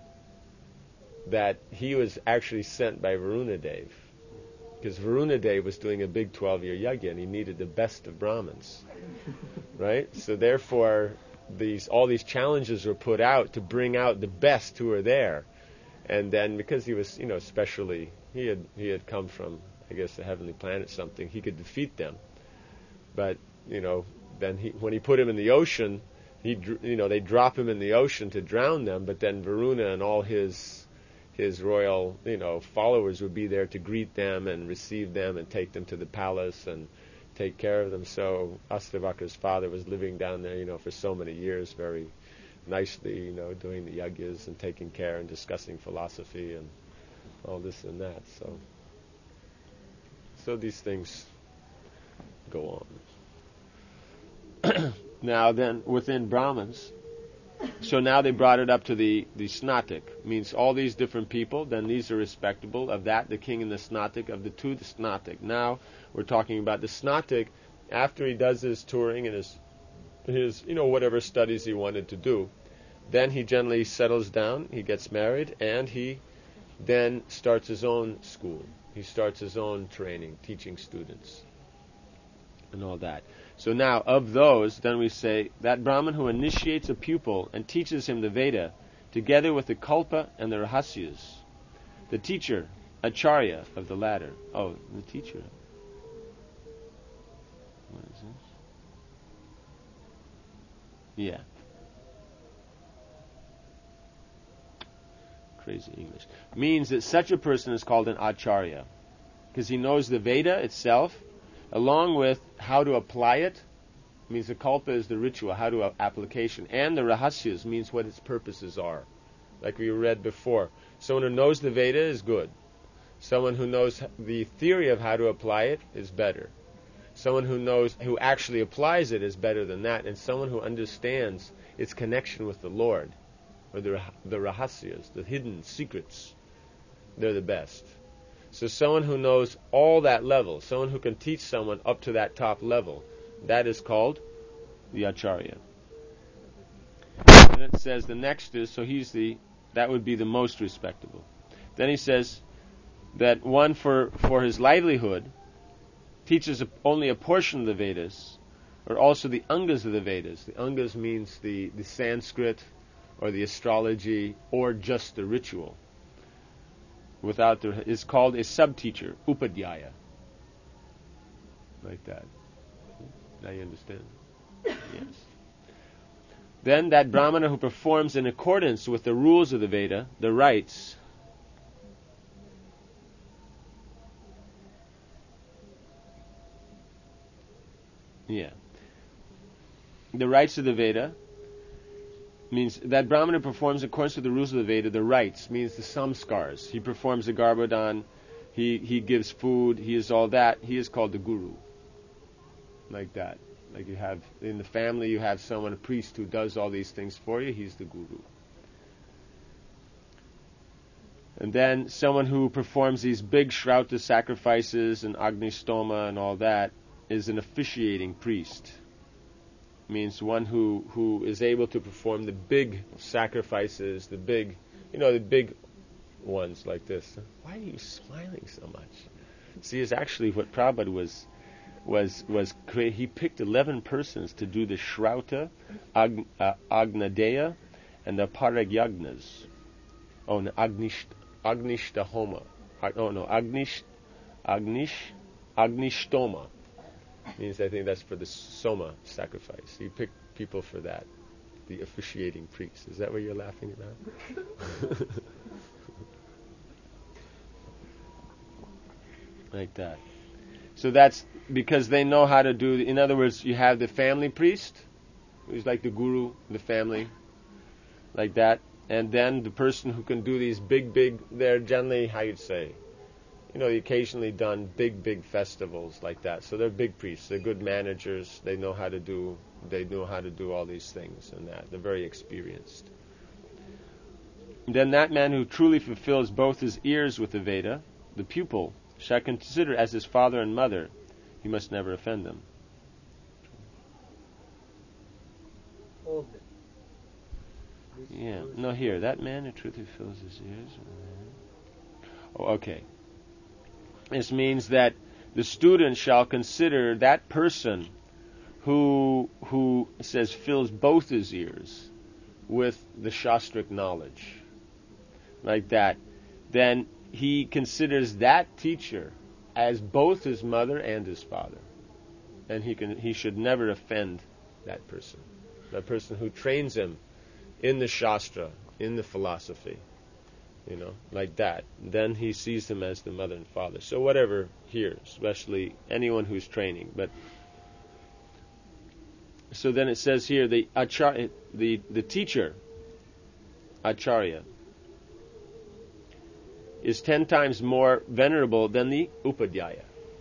That he was actually sent by Varunadev, because Varunadev was doing a big twelve-year yajna, and he needed the best of Brahmins, right? So therefore, these all these challenges were put out to bring out the best who were there, and then because he was, you know, specially he had he had come from, I guess, a heavenly planet, something, he could defeat them. But you know, then he, when he put him in the ocean, he, you know, they drop him in the ocean to drown them. But then Varuna and all his his royal, you know, followers would be there to greet them and receive them and take them to the palace and take care of them. So Astavakra's father was living down there, you know, for so many years, very nicely, you know, doing the yajnas and taking care and discussing philosophy and all this and that. So, so these things go on. Now then, within Brahmins, so now they brought it up to the, the Snatik, means all these different people, then these are respectable. Of that, the king and the Snatik, of the two, the Snatik. Now we're talking about the Snatik, after he does his touring and his, his, you know, whatever studies he wanted to do, then he generally settles down, he gets married, and he then starts his own school. He starts his own training, teaching students, and all that. So now, of those, then we say, that Brahmin who initiates a pupil and teaches him the Veda, together with the kalpa and the rahasyas. The teacher, acharya of the latter. Oh, the teacher. What is this? Yeah. Crazy English. Means that such a person is called an acharya, because he knows the Veda itself, along with how to apply it. Means the kalpa is the ritual, how to uh, application, and the rahasyas means what its purposes are, like we read before. Someone who knows the Veda is good. Someone who knows the theory of how to apply it is better. Someone who knows, who actually applies it is better than that, and someone who understands its connection with the Lord, or the the rahasyas, the hidden secrets, they're the best. So someone who knows all that level, someone who can teach someone up to that top level, that is called the acharya. And it says the next is, so he's the, that would be the most respectable. Then he says that one for, for his livelihood teaches a, only a portion of the Vedas, or also the Angas of the Vedas. The Angas means the, the Sanskrit, or the astrology, or just the ritual. Without the, is called a sub-teacher, upadhyaya. Like that. Now you understand? Yes. Then that brahmana who performs in accordance with the rules of the Veda, the rites, yeah, the rites of the Veda, means that brahmana performs in accordance with the rules of the Veda, the rites, means the samskars. He performs the garbhodan, he, he gives food, he is all that, he is called the guru. Like that. Like you have, in the family you have someone, a priest who does all these things for you, he's the guru. And then someone who performs these big Shrauta sacrifices and Agnistoma and all that is an officiating priest. Means one who, who is able to perform the big sacrifices, the big, you know, the big ones like this. Why are you smiling so much? See, it's actually what Prabhupada was, was, was cre- he picked eleven persons to do the Shrauta, Ag, uh, Agnadeya, and the Paragyagnas. Oh, no, Agnish, Agnishtahoma. Ag, oh, no, Agnish, Agnish, Agnishtoma. Means I think that's for the Soma sacrifice. He picked people for that, the officiating priest. Is that what you're laughing about? Like that. So that's because they know how to do, in other words, you have the family priest, who's like the guru, the family, like that, and then the person who can do these big, big, they're generally, how you'd say, you know, occasionally done big, big festivals like that. So they're big priests. They're good managers. They know how to do. They know how to do all these things and that. They're very experienced. And then that man who truly fulfills both his ears with the Veda, the pupil, shall consider as his father and mother. He must never offend them. All of them. This Yeah. verse- No, here that man who truly fills his ears. Oh, okay. This means that the student shall consider that person who who says fills both his ears with the shastric knowledge, like that. Then he considers that teacher as both his mother and his father, and he can he should never offend that person, that person who trains him in the shastra, in the philosophy. You know, like that. Then he sees them as the mother and father. So whatever here, especially anyone who's training. But so then it says here the acharya, the the teacher, acharya, is ten times more venerable than the upadhyaya.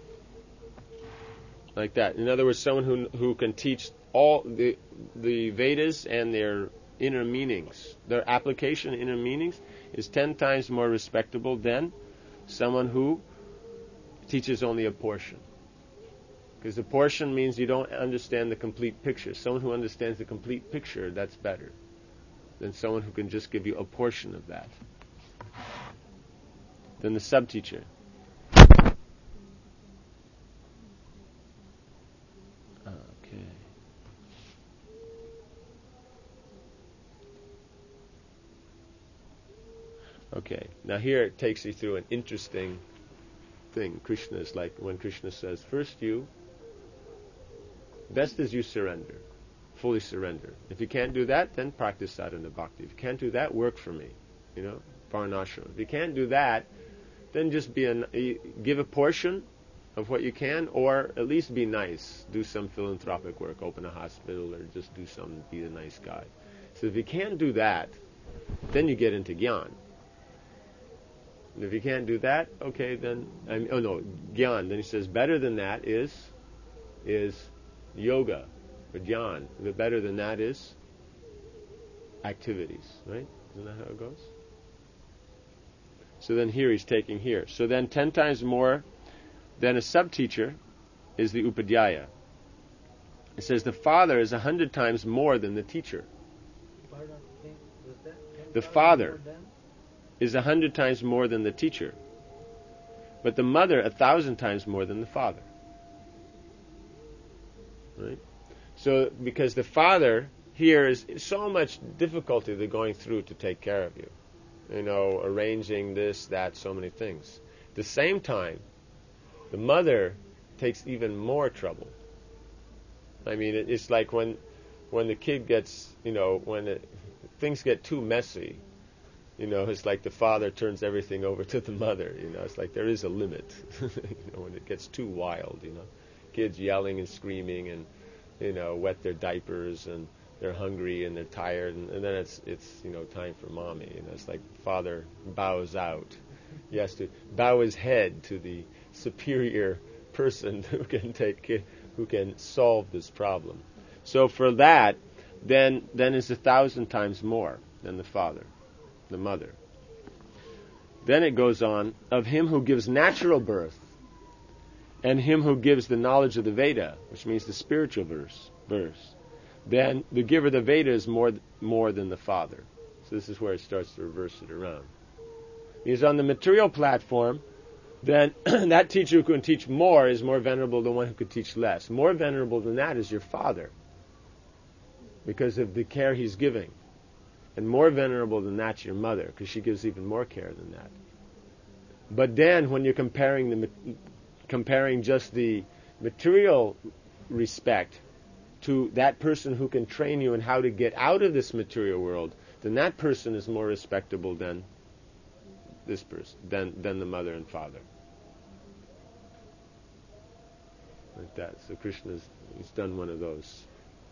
Like that. In other words, someone who who can teach all the the Vedas and their inner meanings, their application inner meanings, is ten times more respectable than someone who teaches only a portion. Because the portion means you don't understand the complete picture. Someone who understands the complete picture, that's better than someone who can just give you a portion of that. Then the sub-teacher. Okay. Okay, now here it takes you through an interesting thing. Krishna is like, when Krishna says, first you, best is you surrender, fully surrender. If you can't do that, then practice sadhana bhakti. If you can't do that, work for me, you know, varnashram. If you can't do that, then just be a, give a portion of what you can, or at least be nice. Do some philanthropic work, open a hospital, or just do something, be a nice guy. So if you can't do that, then you get into gyan. And if you can't do that, okay, then, I mean, oh no, gyan. Then he says, better than that is, is yoga, or jnana. The better than that is activities, right? Isn't that how it goes? So then here he's taking here. So then ten times more than a sub-teacher is the upadhyaya. It says the father is a hundred times more than the teacher. Pardon, can, was that, can The God father more than? is a hundred times more than the teacher. But the mother a thousand times more than the father. Right? So because the father here is so much difficulty they're going through to take care of you. You know, arranging this, that, so many things. At the same time, the mother takes even more trouble. I mean, it, it's like when when the kid gets, you know, when it, things get too messy, you know, it's like the father turns everything over to the mother. You know, it's like there is a limit. You know, when it gets too wild, you know, kids yelling and screaming and, you know, wet their diapers and they're hungry and they're tired, and, and then it's it's you know time for mommy. You know, it's like father bows out. He has to bow his head to the superior person who can take who can solve this problem. So for that, then then it's a thousand times more than the father, the mother. Then it goes on, of him who gives natural birth, and him who gives the knowledge of the Veda, which means the spiritual verse, verse. Then the giver of the Veda is more more than the father. So this is where it starts to reverse it around. Because on the material platform, then that teacher who can teach more is more venerable than one who could teach less. More venerable than that is your father, because of the care he's giving. And more venerable than that's your mother, because she gives even more care than that. But then when you're comparing the comparing just the material respect to that person who can train you in how to get out of this material world, then that person is more respectable than this person, than than the mother and father. Like that. So Krishna's he's done one of those.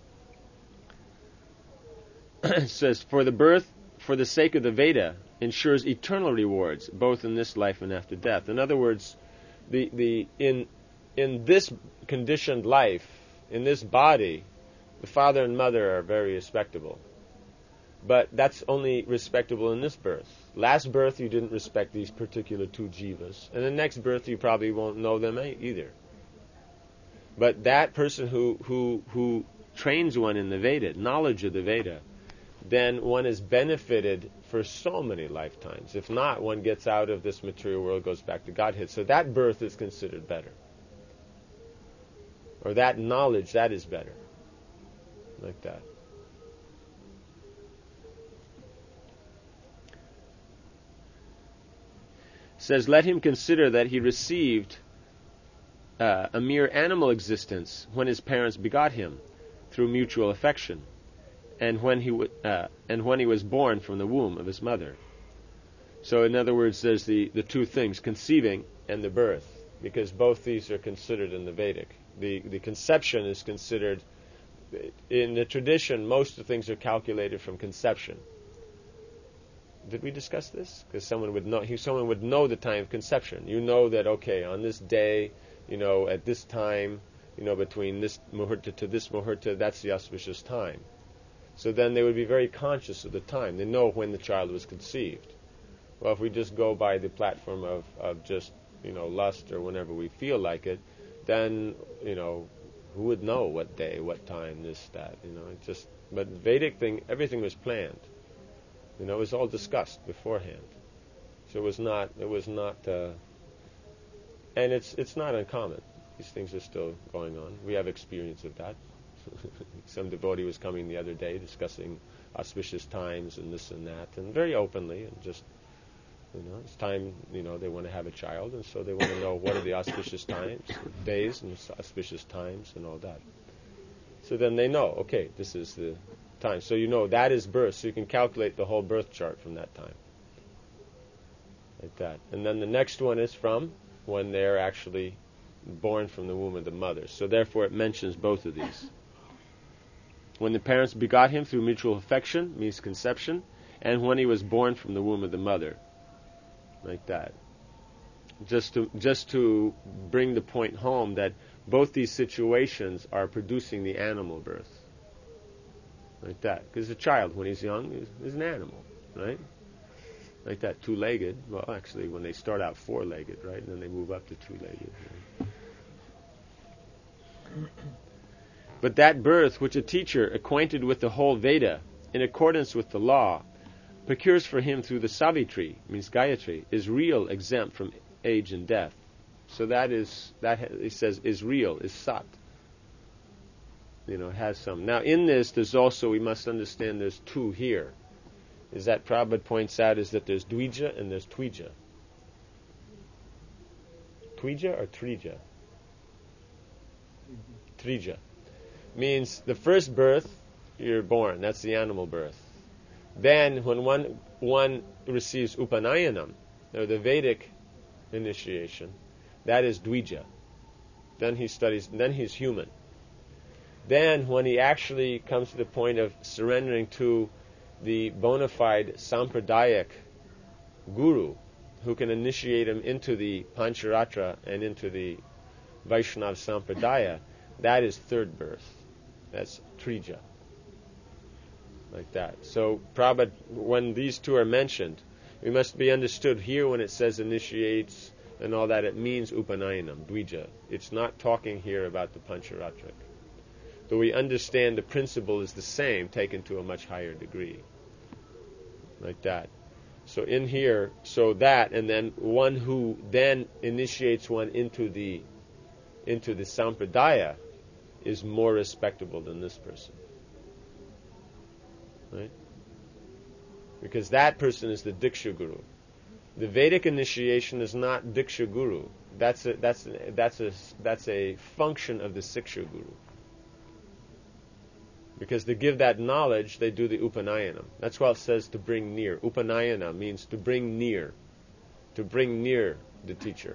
It says, for the birth, for the sake of the Veda, ensures eternal rewards, both in this life and after death. In other words, the the in in this conditioned life, in this body, the father and mother are very respectable. But that's only respectable in this birth. Last birth you didn't respect these particular two jivas, and the next birth you probably won't know them either. But that person who who who trains one in the Veda, knowledge of the Veda, then one is benefited for so many lifetimes. If not, one gets out of this material world, goes back to Godhead. So that birth is considered better. Or that knowledge, that is better. Like that. It says, let him consider that he received uh, a mere animal existence when his parents begot him through mutual affection, and when he w- uh, and when he was born from the womb of his mother. So in other words, there's the, the two things, conceiving and the birth, because both these are considered in the Vedic. The the conception is considered, in the tradition, most of the things are calculated from conception. Did we discuss this? Because someone would know, he, someone would know the time of conception. You know that, okay, on this day, you know, at this time, you know, between this muhurta to this muhurta, that's the auspicious time. So then they would be very conscious of the time. They know when the child was conceived. Well, if we just go by the platform of, of just, you know, lust or whenever we feel like it, then, you know, who would know what day, what time, this, that, you know, it just, but Vedic thing, everything was planned. You know, it was all discussed beforehand. So it was not, it was not, uh, and it's it's not uncommon. These things are still going on. We have experience of that. Some devotee was coming the other day discussing auspicious times and this and that, and very openly, and just, You know, it's time, you know, they want to have a child, and so they want to know what are the auspicious times, days, and auspicious times, and all that. So then they know, okay, this is the time. So you know that is birth, so you can calculate the whole birth chart from that time. Like that. And then the next one is from when they're actually born from the womb of the mother. So therefore it mentions both of these. When the parents begot him through mutual affection, means conception, and when he was born from the womb of the mother. Like that. Just to just to bring the point home that both these situations are producing the animal birth. Like that. Because a child, when he's young, is, is an animal, right? Like that, two-legged. Well, actually, when they start out four-legged, right? And then they move up to two-legged. Right? But that birth, which a teacher, acquainted with the whole Veda, in accordance with the law, procures for him through the Savitri, means Gayatri, is real, exempt from age and death. So that is, that he says, is real, is sat. You know, has some. Now in this, there's also, we must understand there's two here. Is that Prabhupada points out is that there's Dvija and there's Twija. Twija or Trija? Trija. Means the first birth, you're born. That's the animal birth. Then when one one receives Upanayanam, or the Vedic initiation, that is Dvija. Then he studies, then he's human. Then when he actually comes to the point of surrendering to the bona fide Sampradayak Guru, who can initiate him into the Pancharatra and into the Vaishnava Sampradaya, that is third birth. That's Trija. Like that. So, Prabhupada, when these two are mentioned, we must be understood here when it says initiates and all that, it means Upanayanam, Dvija. It's not talking here about the Pancharatric. Though we understand the principle is the same, taken to a much higher degree. Like that. So in here, so that, and then one who then initiates one into the into the Sampradaya is more respectable than this person. Right? Because that person is the Diksha Guru. The Vedic initiation is not Diksha Guru. That's a, that's a, that's a, that's a function of the Siksha Guru. Because to give that knowledge, they do the Upanayanam. That's why it says to bring near. Upanayana means to bring near. To bring near the teacher.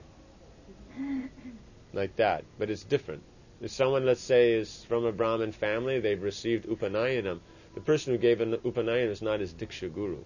Like that. But it's different. If someone, let's say, is from a Brahmin family, they've received Upanayanam, the person who gave an Upanayanam is not his Diksha Guru.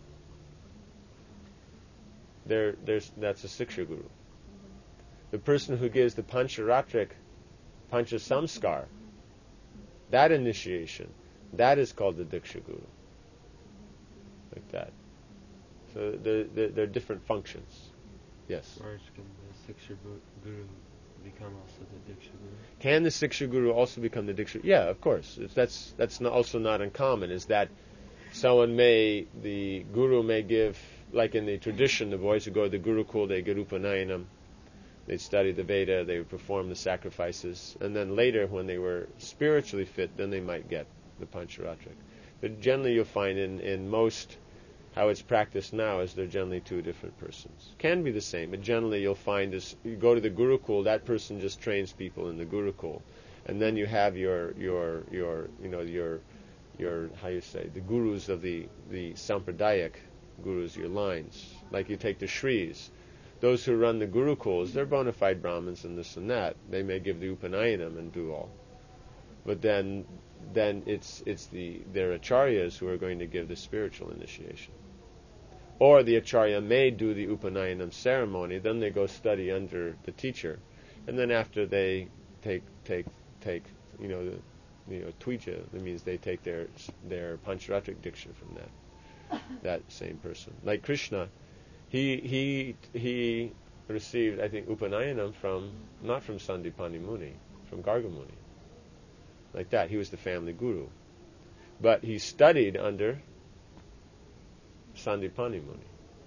There, there's, that's a Siksha Guru. The person who gives the Pancharatric, Panchasamskar, that initiation, that is called the Diksha Guru. Like that. So there, there, there are different functions. Yes? Or can the Siksha Guru become also the Diksha Guru? Can the Siksha Guru also become the Diksha? Yeah, of course. It's, that's that's not, also not uncommon, is that someone may, the Guru may give, like in the tradition, the boys who go to the Gurukul, they get Upanayanam, they study the Veda, they perform the sacrifices, and then later when they were spiritually fit, then they might get the Pancharatric. But generally you'll find in, in most, how it's practiced now is they're generally two different persons. Can be the same, but generally you'll find is you go to the Gurukul, that person just trains people in the Gurukul, and then you have your your your you know your your how you say the gurus of the the Sampradayak gurus, your lines. Like you take the Shris. Those who run the Gurukuls, they're bona fide Brahmins and this and that. They may give the Upanayanam and do all. But then then it's it's the their acharyas who are going to give the spiritual initiation. Or the acharya may do the Upanayanam ceremony, then they go study under the teacher. And then after they take take take you know the you know Twija, that means they take their their Pancharatric Diksha from that that same person. Like Krishna, he he he received, I think, Upanayanam from not from Sandipani Muni, from Garga Muni. Like that, he was the family guru, but he studied under Sandipani Muni.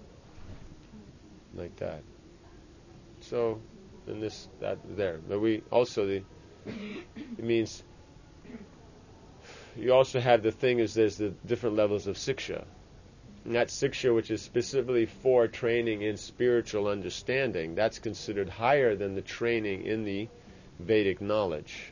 Like that. So, in this that there, but we also the it means you also have the thing is there's the different levels of siksha. And that Siksha, which is specifically for training in spiritual understanding, that's considered higher than the training in the Vedic knowledge.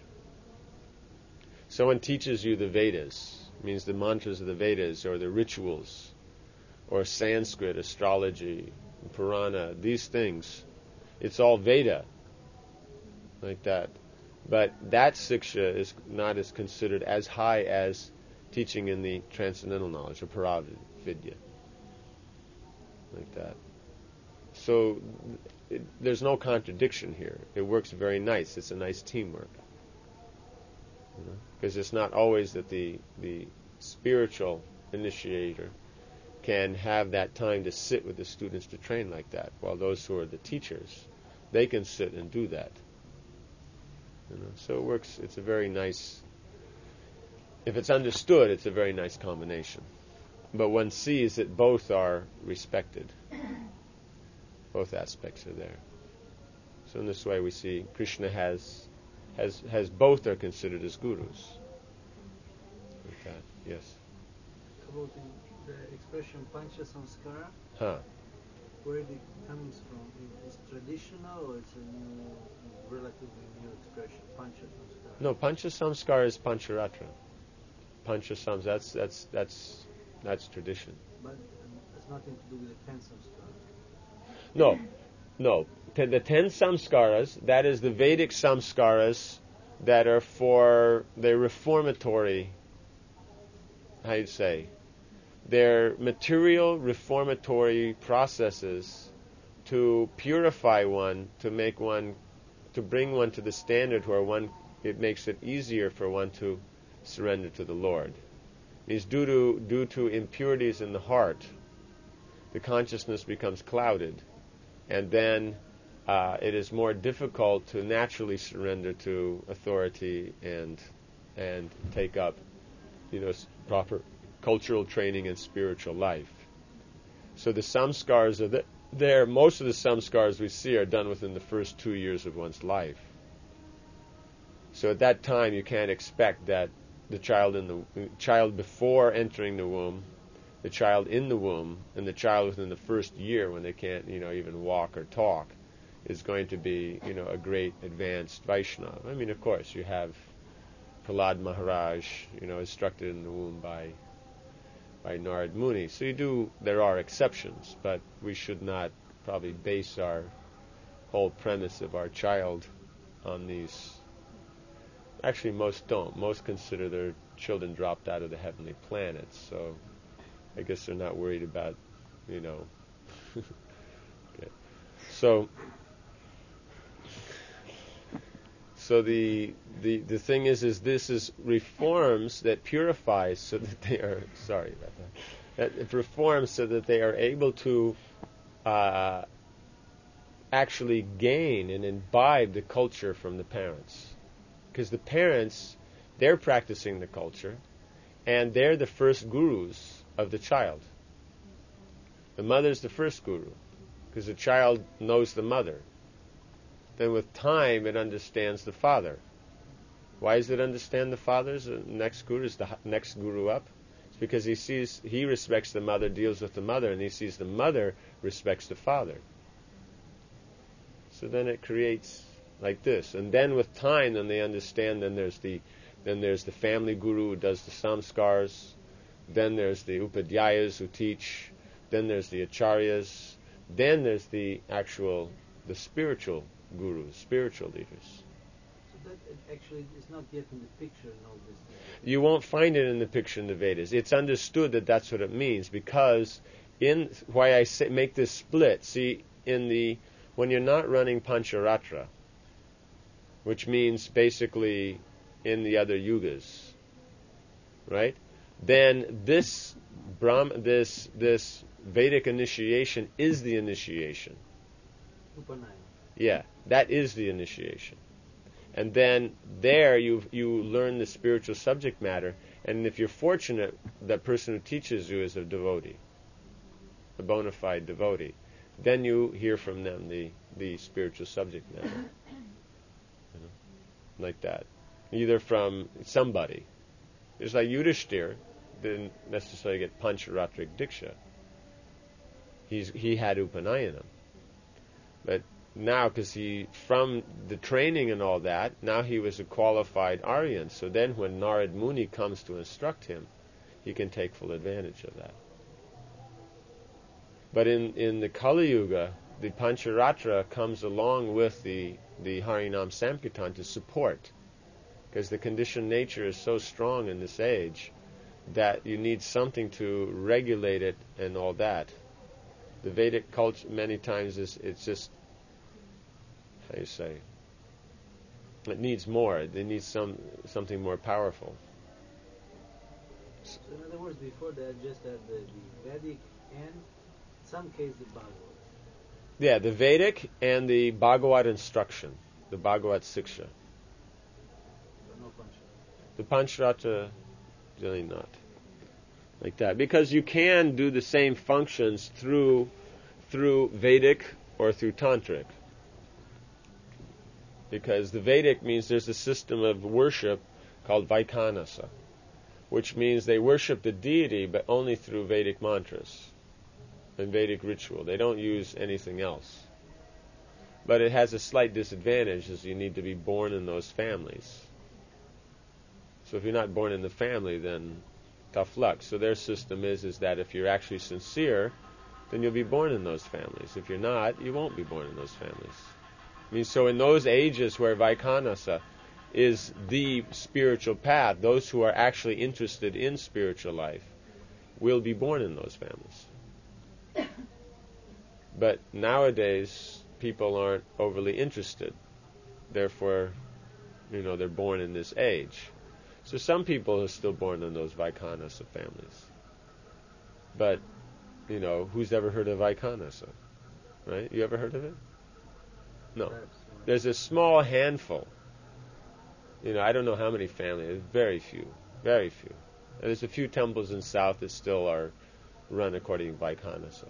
Someone teaches you the Vedas, means the mantras of the Vedas, or the rituals, or Sanskrit, astrology, Purana, these things. It's all Veda, like that. But that Siksha is not as considered as high as teaching in the transcendental knowledge, or Paravidya, like that. So it, there's no contradiction here. It works very nice. It's a nice teamwork. Because you know? It's not always that the the spiritual initiator can have that time to sit with the students to train like that, while those who are the teachers, they can sit and do that. You know? So it works. It's a very nice. If it's understood, it's a very nice combination. But one sees that both are respected. Both aspects are there. So in this way, we see Krishna has has has both are considered as gurus. Like that. Yes. About the, the expression Pancha Samskara, Huh. where it comes from? Is it traditional or it's a new, relatively new expression? Pancha Samskara. No, Pancha Samskara is Pancharatra. Pancha Sams, that's that's that's that's tradition. But um, it's nothing to do with the ten Samskara. No, no. T- the ten samskaras, that is the Vedic samskaras that are for the reformatory, how you say, they're material reformatory processes to purify one, to make one, to bring one to the standard where one, it makes it easier for one to surrender to the Lord. It means due to due to impurities in the heart, the consciousness becomes clouded, and then uh, it is more difficult to naturally surrender to authority and and take up, you know, s- proper cultural training and spiritual life. So the samskars are th- there. Most of the samskars we see are done within the first two years of one's life. So at that time, you can't expect that the child in the child before entering the womb, the child in the womb, and the child within the first year, when they can't, you know, even walk or talk, is going to be, you know, a great advanced Vaishnava. I mean, of course, you have Prahlad Maharaj, you know, instructed in the womb by by Narad Muni. So you do, there are exceptions, but we should not probably base our whole premise of our child on these. Actually, most don't. Most consider their children dropped out of the heavenly planets, so I guess they're not worried about, you know. Okay. So, so the the the thing is, is this is reforms that purifies so that they are. Sorry about that. That it reforms so that they are able to uh, actually gain and imbibe the culture from the parents. Because the parents, they're practicing the culture, and they're the first gurus of the child. The mother's the first guru, because the child knows the mother. Then with time, it understands the father. Why does it understand the father as the next guru, is the h- next guru up? It's because he sees, he respects the mother, deals with the mother, and he sees the mother respects the father. So then it creates like this, and then with time, then they understand. Then there's the, then there's the family guru who does the samskars. Then there's the upadhyayas who teach. Then there's the acharyas. Then there's the actual, the spiritual gurus, spiritual leaders. So that it actually is not yet in the picture in all this thing. You won't find it in the picture in the Vedas. It's understood that that's what it means, because in why I say, make this split. See, in the when you're not running Pancharatra, which means basically in the other yugas, right? Then this Brahm, this this Vedic initiation is the initiation. Upanayana. Yeah, that is the initiation. And then there you you learn the spiritual subject matter, and if you're fortunate, that person who teaches you is a devotee, a bona fide devotee. Then you hear from them the, the spiritual subject matter. You know, like that. Either from somebody. It's like Yudhishthir didn't necessarily get Pancharatric Diksha. He's he had Upanayana. But now, because he, from the training and all that, now he was a qualified Aryan. So then when Narad Muni comes to instruct him, he can take full advantage of that. But in, in the Kali Yuga, the Pancharatra comes along with the, the Harinam Sankirtan to support. Because the conditioned nature is so strong in this age that you need something to regulate it and all that. The Vedic culture many times is it's just, how do you say, it needs more. It needs some something more powerful. So in other words, before that, just had the, the Vedic and in some case the Bhagavad. Yeah, the Vedic and the Bhagavad instruction, the Bhagavad Siksha. But no Pancharatra. The Pancharatra, really not. Like that. Because you can do the same functions through through Vedic or through Tantric. Because the Vedic means there's a system of worship called Vaikhanasa, which means they worship the deity but only through Vedic mantras and Vedic ritual. They don't use anything else. But it has a slight disadvantage, is you need to be born in those families. So if you're not born in the family, then tough luck. So their system is is that if you're actually sincere, then you'll be born in those families. If you're not, you won't be born in those families. I mean, so in those ages where Vaikhanasa is the spiritual path, those who are actually interested in spiritual life will be born in those families. But nowadays, people aren't overly interested. Therefore, you know, they're born in this age. So some people are still born in those Vaikhanasa families. But, you know, who's ever heard of Vaikhanasa? Right? You ever heard of it? No. There's a small handful. You know, I don't know how many families. Very few. Very few. And there's a few temples in South that still are run according to Vaikhanasa.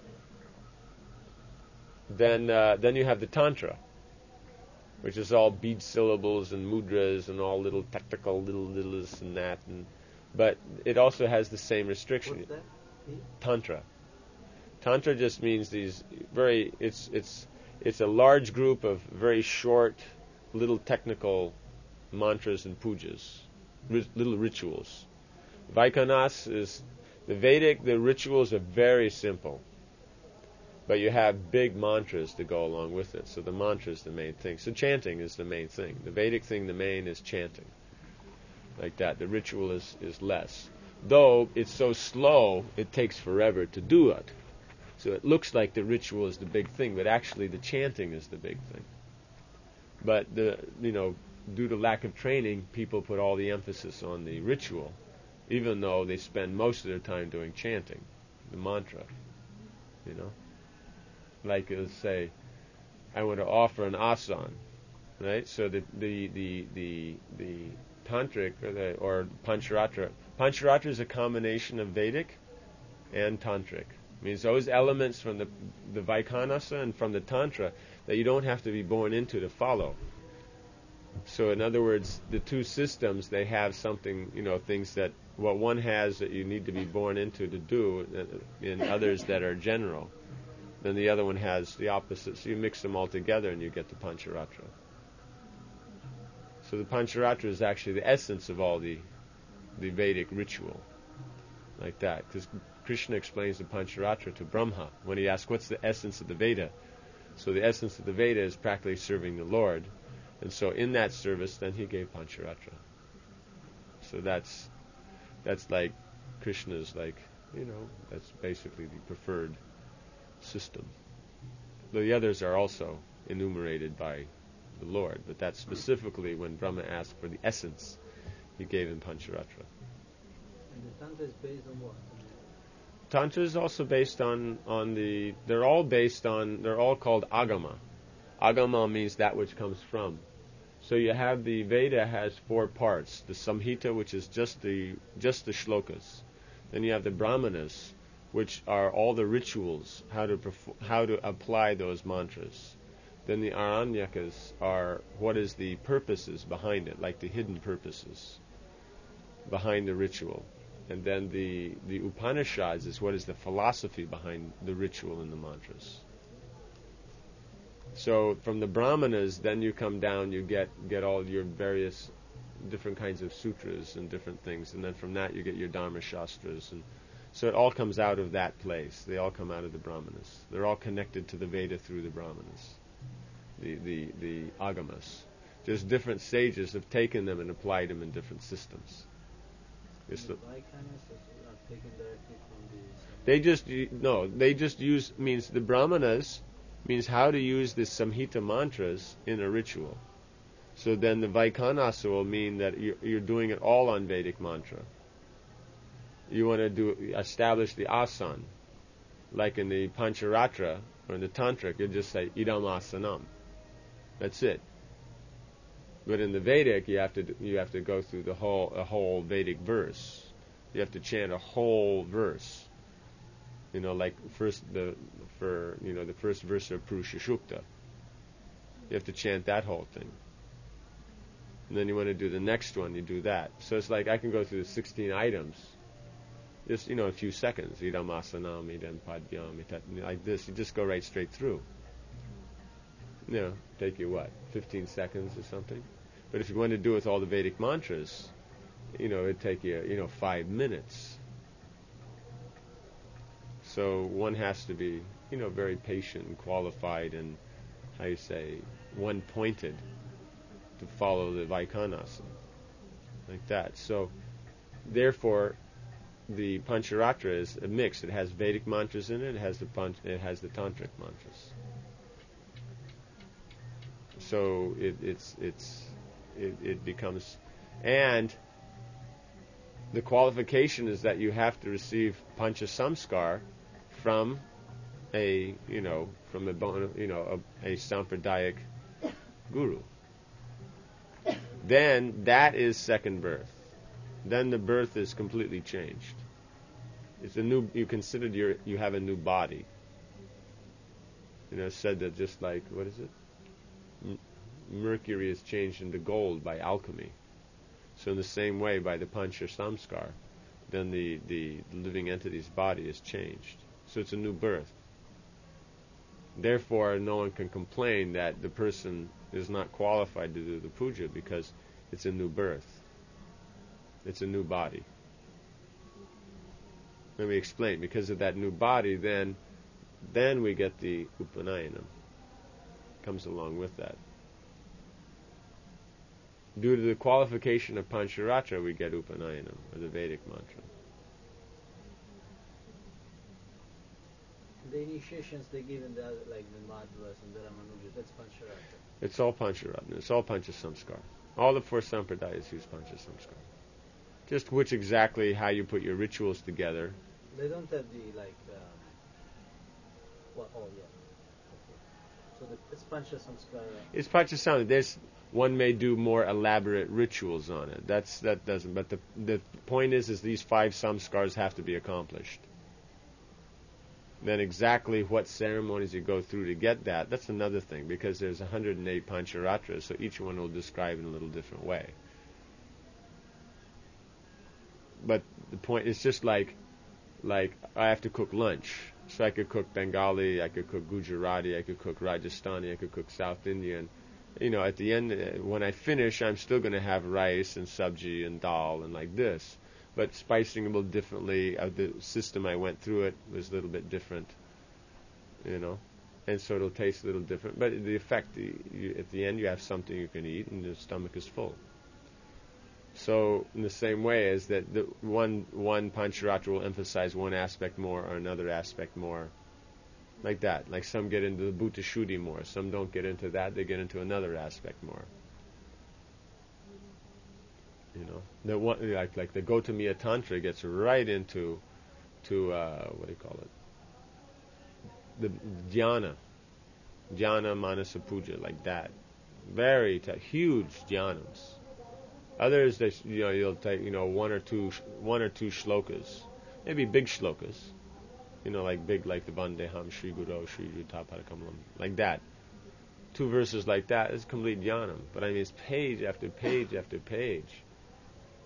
Then, uh, then you have the Tantra, which is all bead syllables and mudras and all little technical little little this and that. And, but it also has the same restriction. What's that? Tantra. Tantra just means these very. It's it's it's a large group of very short, little technical mantras and pujas, ri- little rituals. Vaikanas is the Vedic. The rituals are very simple. But you have big mantras to go along with it. So the mantra is the main thing. So chanting is the main thing. The Vedic thing, the main, is chanting. Like that. The ritual is, is less. Though it's so slow, it takes forever to do it. So it looks like the ritual is the big thing, but actually the chanting is the big thing. But the you know, due to lack of training, people put all the emphasis on the ritual, even though they spend most of their time doing chanting, the mantra. You know? Like let's say, I want to offer an asan, right? So the the the the, the tantric or the or pancharatra. Pancharatra is a combination of Vedic and tantric. It means those elements from the the Vaikhanasa and from the tantra that you don't have to be born into to follow. So in other words, the two systems, they have something, you know, things that what one has that you need to be born into to do, and others that are general. Then the other one has the opposite. So you mix them all together and you get the Pancharatra. So the Pancharatra is actually the essence of all the the Vedic ritual. Like that. Because Krishna explains the Pancharatra to Brahma when he asks, what's the essence of the Veda? So the essence of the Veda is practically serving the Lord. And so in that service, then he gave Pancharatra. So that's that's like Krishna's like, you know, that's basically the preferred system. The others are also enumerated by the Lord, but that's specifically when Brahma asked for the essence, he gave him Pancharatra. And the Tantra is based on what? Tantra is also based on, on the, they're all based on, they're all called Agama. Agama means that which comes from. So you have the Veda has four parts. The Samhita, which is just the just the shlokas. Then you have the Brahmanas, which are all the rituals, how to perf- how to apply those mantras. Then the Aranyakas are what is the purposes behind it, like the hidden purposes behind the ritual. And then the, the Upanishads is what is the philosophy behind the ritual and the mantras. So from the Brahmanas, then you come down, you get, get all your various different kinds of sutras and different things, and then from that you get your Dharma Shastras. And so it all comes out of that place. They all come out of the Brahmanas. They're all connected to the Veda through the Brahmanas, the, the, the Agamas. Just different sages have taken them and applied them in different systems. It's the, taken directly from the... they just, no, they just use, means the Brahmanas, means how to use the Samhita mantras in a ritual. So then the Vaikhanasa will mean that you're, you're doing it all on Vedic mantra. You want to do establish the asan, like in the Pancharatra or in the Tantric, you just say idam asanam. That's it. But in the Vedic, you have to you have to go through the whole a whole Vedic verse. You have to chant a whole verse. You know, like first the for you know the first verse of Purusha Sukta. You have to chant that whole thing. And then you want to do the next one, you do that. So it's like I can go through the sixteen items, just you know a few seconds. Idam asanam, idam padvyam, itat, like this. You just go right straight through. You know, take you what, fifteen seconds or something. But if you want to do it with all the Vedic mantras, you know, it'd take you, you know, five minutes. So one has to be, you know, very patient and qualified and, how you say, one-pointed to follow the Vaikhanasa, like that. So, therefore, the Pancharatra is a mix. It has Vedic mantras in it. It has the panch, it has the Tantric mantras. So it, it's it's it, it becomes, and the qualification is that you have to receive pancha samskar from a you know from a you know a, a sampradaic guru. Then that is second birth. Then the birth is completely changed. It's a new. You consider your you have a new body. You know, said that just like what is it? M- mercury is changed into gold by alchemy. So in the same way, by the pancha samskar, then the, the living entity's body is changed. So it's a new birth. Therefore, no one can complain that the person is not qualified to do the puja because it's a new birth. It's a new body. Let me explain. Because of that new body, then then we get the Upanayanam. Comes along with that. Due to the qualification of Pancharatra, we get Upanayanam, or the Vedic mantra. The initiations they give in the other, like the Madhvas and the Ramanujas, that's Pancharatra. It's all Pancharatna. It's all Pancha Samskar. All the four sampradayas use Pancha Samskar. Just which exactly how you put your rituals together. They don't have the like. Um, well, oh yeah. So the, it's Pancha Samskara. It's Pancha Samskara. There's one may do more elaborate rituals on it. That's that doesn't. But the the point is, is these five samskars have to be accomplished. Then exactly what ceremonies you go through to get that, that's another thing, because there's one hundred eight Pancharatras, so each one will describe in a little different way. But the point is just like, like I have to cook lunch. So I could cook Bengali, I could cook Gujarati, I could cook Rajasthani, I could cook South Indian. You know, at the end, uh, when I finish, I'm still going to have rice and sabji and dal and like this. But spicing a little differently. Uh, the system I went through it was a little bit different, you know, and so it'll taste a little different. But the effect, the, you, at the end, you have something you can eat, and the stomach is full. So, in the same way as that, the one one Pancharatra will emphasize one aspect more or another aspect more, like that. Like some get into the Bhuta Shuddhi more, some don't get into that; they get into another aspect more. You know, the one like like the Gautamiya Tantra gets right into to uh, what do you call it? The dhyana, dhyana manasa puja, like that. Very t- huge dhyanams. Others, they you know you'll take you know one or two one or two shlokas, maybe big shlokas, you know like big like the Vandeham Shri Guru Shri Yuta Parakamalam, like that. Two verses like that is complete dhyanam. But I mean it's page after page after page.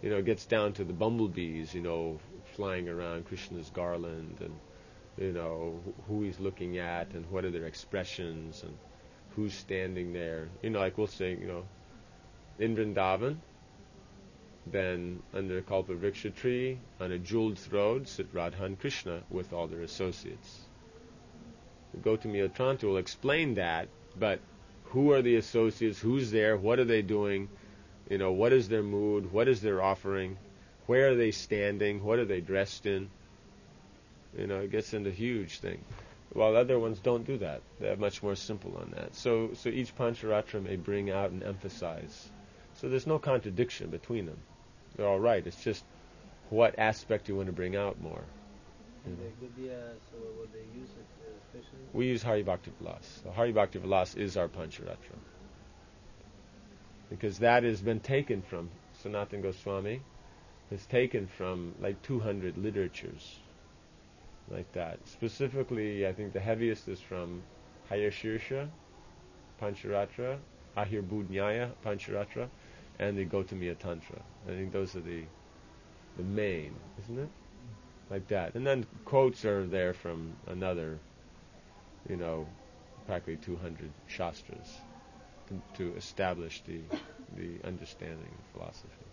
you know, it gets down to the bumblebees, you know, flying around Krishna's garland, and you know wh- who he's looking at, and what are their expressions, and who's standing there. You know, like we'll say, you know, in Vrindavan, then under a Kalpavriksha tree, on a jeweled throne, sit Radha and Krishna with all their associates. The Gautami Otranto will explain that, but who are the associates, who's there, what are they doing, you know, what is their mood, what is their offering, where are they standing, what are they dressed in? You know, it gets into a huge thing. While other ones don't do that. They're much more simple on that. So so each Pancharatra may bring out and emphasize. So there's no contradiction between them. They're all right. It's just what aspect you want to bring out more. And the Gaudiya, so what they use it uh, especially? We use Hari Bhakti Vilas. So Hari Bhakti Vilas is our Pancharatra. Because that has been taken from, Sanatana Goswami has taken from like two hundred literatures. Like that. Specifically, I think the heaviest is from Hayashirsha, Pancharatra, Ahirbudnyaya, Pancharatra, and the Gautamiya Tantra. I think those are the the main, isn't it? Like that. And then quotes are there from another, you know, practically two hundred Shastras to, to establish the the understanding of philosophy.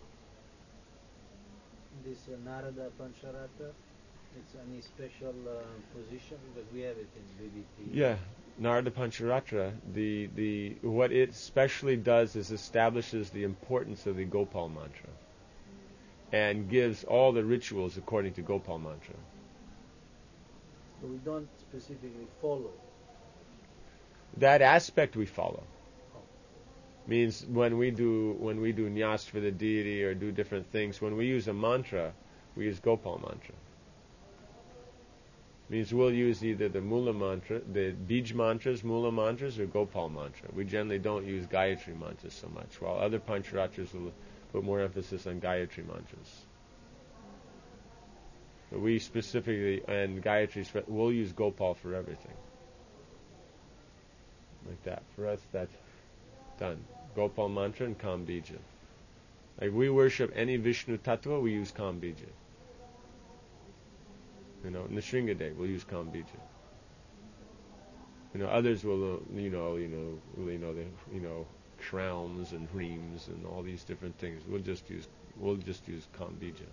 This uh, Narada Pancharatra, it's any special uh, position, because we have it in B B T. Yeah, Narada Pancharatra, the, the what it specially does is establishes the importance of the Gopal mantra and gives all the rituals according to Gopal mantra. So we don't specifically follow. That aspect we follow. Means when we do when we do nyas for the deity or do different things, when we use a mantra, we use Gopal mantra. Means we'll use either the Mula mantra, the Bij mantras, Mula mantras, or Gopal mantra. We generally don't use Gayatri mantras so much, while other Pancharatras will put more emphasis on Gayatri mantras. But we specifically, and Gayatri, we'll use Gopal for everything. Like that. For us, that's done. Gopal mantra and Kam Bija. Like we worship any Vishnu Tattva, we use Kam Bija. You know, Nrsimha Day we'll use Kam Bija. You know, others will, uh, you know, you know, you know, the, you know, shrams and hreams and all these different things. We'll just use, we'll just use Kam Bija.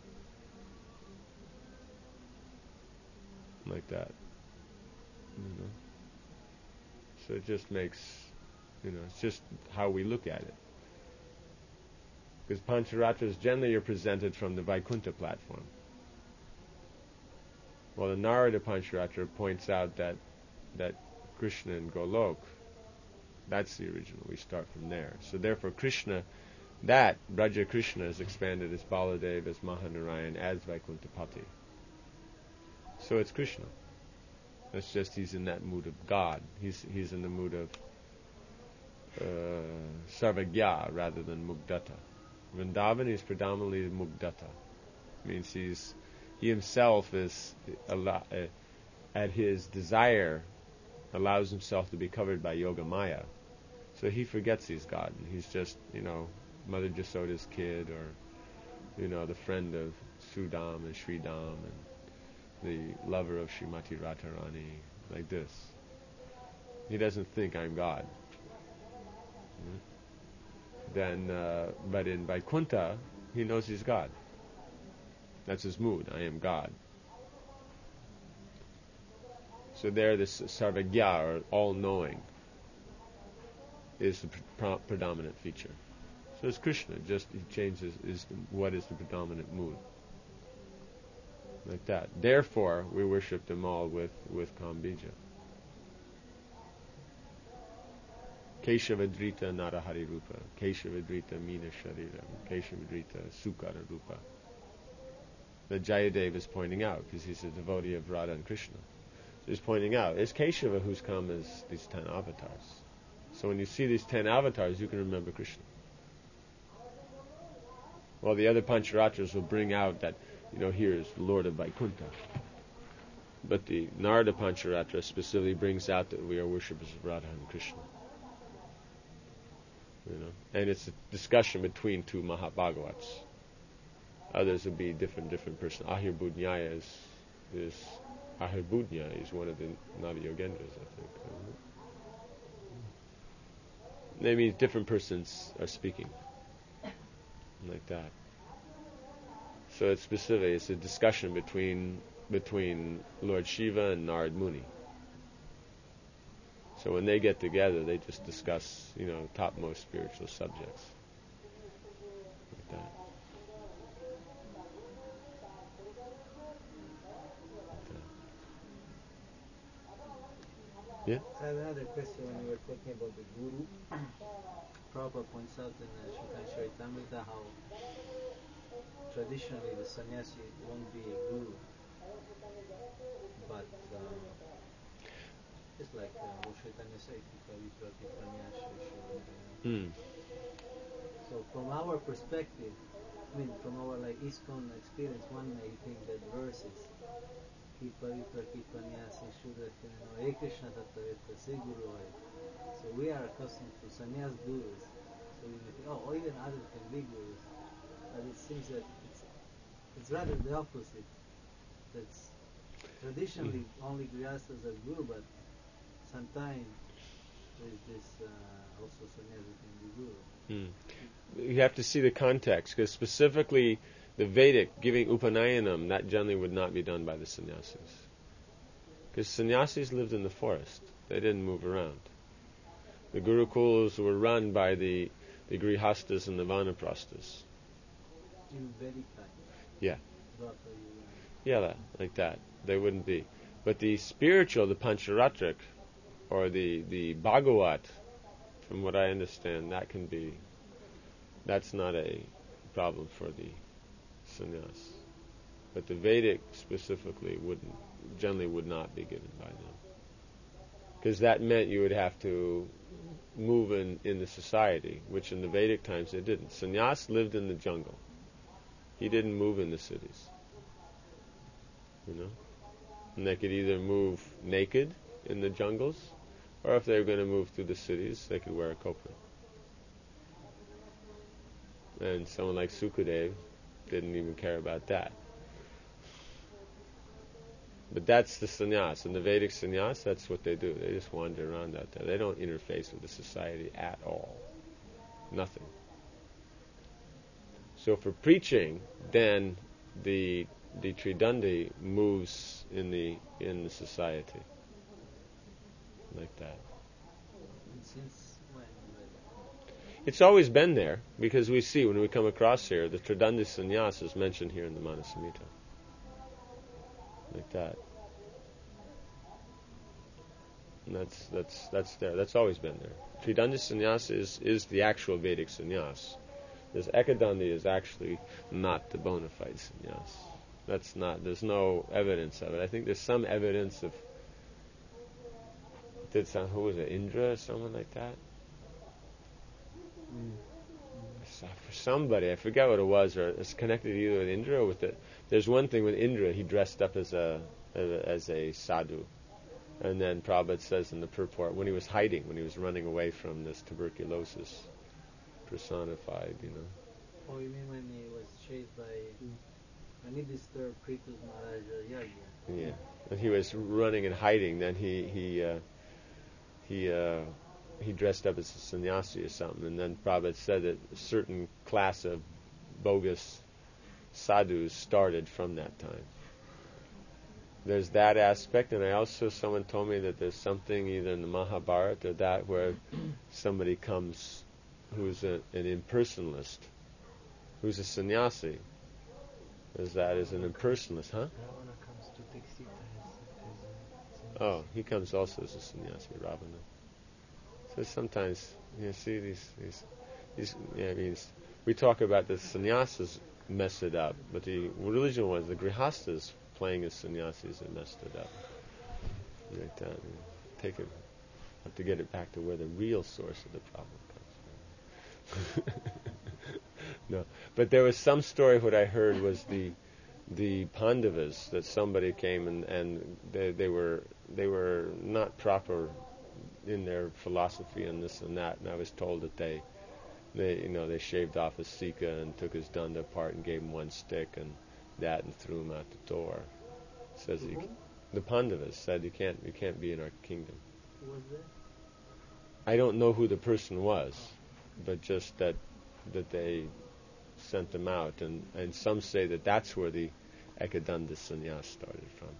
Like that. You know. So it just makes, you know, it's just how we look at it. Because Pancharatras generally are presented from the Vaikuntha platform. Well, the Narada Pancharatra points out that that Krishna and Golok, that's the original. We start from there. So therefore Krishna, that Braja Krishna is expanded as Baladev, as Mahanarayan, as Vaikuntapati. So it's Krishna. It's just he's in that mood of God. He's he's in the mood of uh, Sarvagya rather than Mugdata. Vrindavan is predominantly Mugdata. Means he's he himself is uh, at his desire allows himself to be covered by Yoga Maya. So he forgets he's God. He's just, you know, Mother Jasoda's kid, or, you know, the friend of Sudam and Sridam, and the lover of Srimati Radharani, like this. He doesn't think I'm God. Hmm? Then, uh, but in Vaikuntha, he knows he's God. That's his mood. I am God. So there, this Sarvagya, or all-knowing, is the pre- predominant feature. So it's Krishna. Just he changes is the, what is the predominant mood. Like that. Therefore, we worship them all with with Kambija. Keshavadrita Narahari Rupa, Keshavadrita Meena Sharira, Keshavadrita Sukara Rupa. That Jayadev is pointing out, because he's a devotee of Radha and Krishna. So he's pointing out, it's Keshava who's come as these ten avatars. So when you see these ten avatars, you can remember Krishna. Well, the other Pancharatras will bring out that, you know, here is the Lord of Vaikuntha. But the Narada Pancharatra specifically brings out that we are worshippers of Radha and Krishna. You know, and it's a discussion between two Mahabhagavats. Others would be different different person. Ahirbudnyaya is is Ahirbudnya is one of the Nadi Yogendras, I think. That means different persons are speaking like that. So it's specific. It's a discussion between between Lord Shiva and Narad Muni. So when they get together, they just discuss, you know, topmost spiritual subjects like that. Yeah. I have another question when you were talking about the guru. Prabhupada points out in the Shaitan Charitamrita how traditionally the sannyasi won't be a guru, but um, it's like uh, Lord Chaitanya said, Mm. so from our perspective, I mean from our like ISKCON experience, one may think that verse is Ki Pavitra Ki Panyasi Shudrakina Hare Krishna Tattavitra Se Guru Hare. So we are accustomed to sannyas gurus. So we may think, oh, or even others can be gurus. But it seems that it's it's rather the opposite. That's traditionally only grihasthas are guru, but sometimes there's this uh, also sannyas can be guru. Mm. You have to see the context, because specifically the Vedic giving Upanayanam, that generally would not be done by the sannyasis. Because sannyasis lived in the forest. They didn't move around. The Gurukuls were run by the, the Grihastas and the Vanaprasthas. In Vedic time. Yeah. Dwapara, Yeah, that, like that. They wouldn't be. But the spiritual, the Pancharatrik, or the, the Bhagavat, from what I understand, that can be, that's not a problem for the sannyas. But the Vedic specifically wouldn't, generally would not be given by them. Because that meant you would have to move in, in the society, which in the Vedic times they didn't. Sannyas lived in the jungle. He didn't move in the cities. You know? And they could either move naked in the jungles, or if they were going to move through the cities, they could wear a kopra. And someone like Sukadev didn't even care about that. But that's the sannyas. And the Vedic sannyas, that's what they do. They just wander around out there. They don't interface with the society at all. Nothing. So for preaching, then the the Tridandi moves in the in the society. Like that. And since when? It's always been there, because we see when we come across here, the Tridandi sannyas is mentioned here in the Manasamhita. Like that. And that's that's that's there. That's always been there. Tridandi sannyas is, is the actual Vedic sannyas. This Ekadandi is actually not the bona fide sannyas. That's not, there's no evidence of it. I think there's some evidence of, did some, who was it, Indra or someone like that? Mm. So for somebody, I forget what it was, or it's connected either with Indra or with the, there's one thing with Indra, he dressed up as a, as a, as a sadhu. And then Prabhupada says in the purport, when he was hiding, when he was running away from this tuberculosis personified, you know. Oh, you mean when he was chased by when he disturbed Kritus Maharaja Yagya? Yeah. And he was running and hiding, then he he uh, he uh, he dressed up as a sannyasi or something, and then Prabhupada said that a certain class of bogus sadhus started from that time. There's that aspect, and I also, someone told me that there's something either in the Mahabharata or that where somebody comes who's a, an impersonalist, who's a sannyasi. There's that as an impersonalist, huh? Ravana comes to take Sita as, as a Oh, he comes also as a sannyasi, Ravana. So sometimes, you see, these, these, these yeah, I mean, we talk about the sannyasas mess it up, but the religion ones, the grihastas playing as sannyasis, have messed it up. Like that. And take it, have to get it back to where the real source of the problem comes from. No, but there was some story. What I heard was the the Pandavas, that somebody came and, and they, they were they were not proper in their philosophy and this and that, and I was told that they They, you know, they shaved off his sika and took his danda apart and gave him one stick and that and threw him out the door. Says he, the Pandavas said you can't, you can't be in our kingdom. Who was that? I don't know who the person was, but just that that they sent them out, and, and some say that that's where the Ekadanda sannyas started from,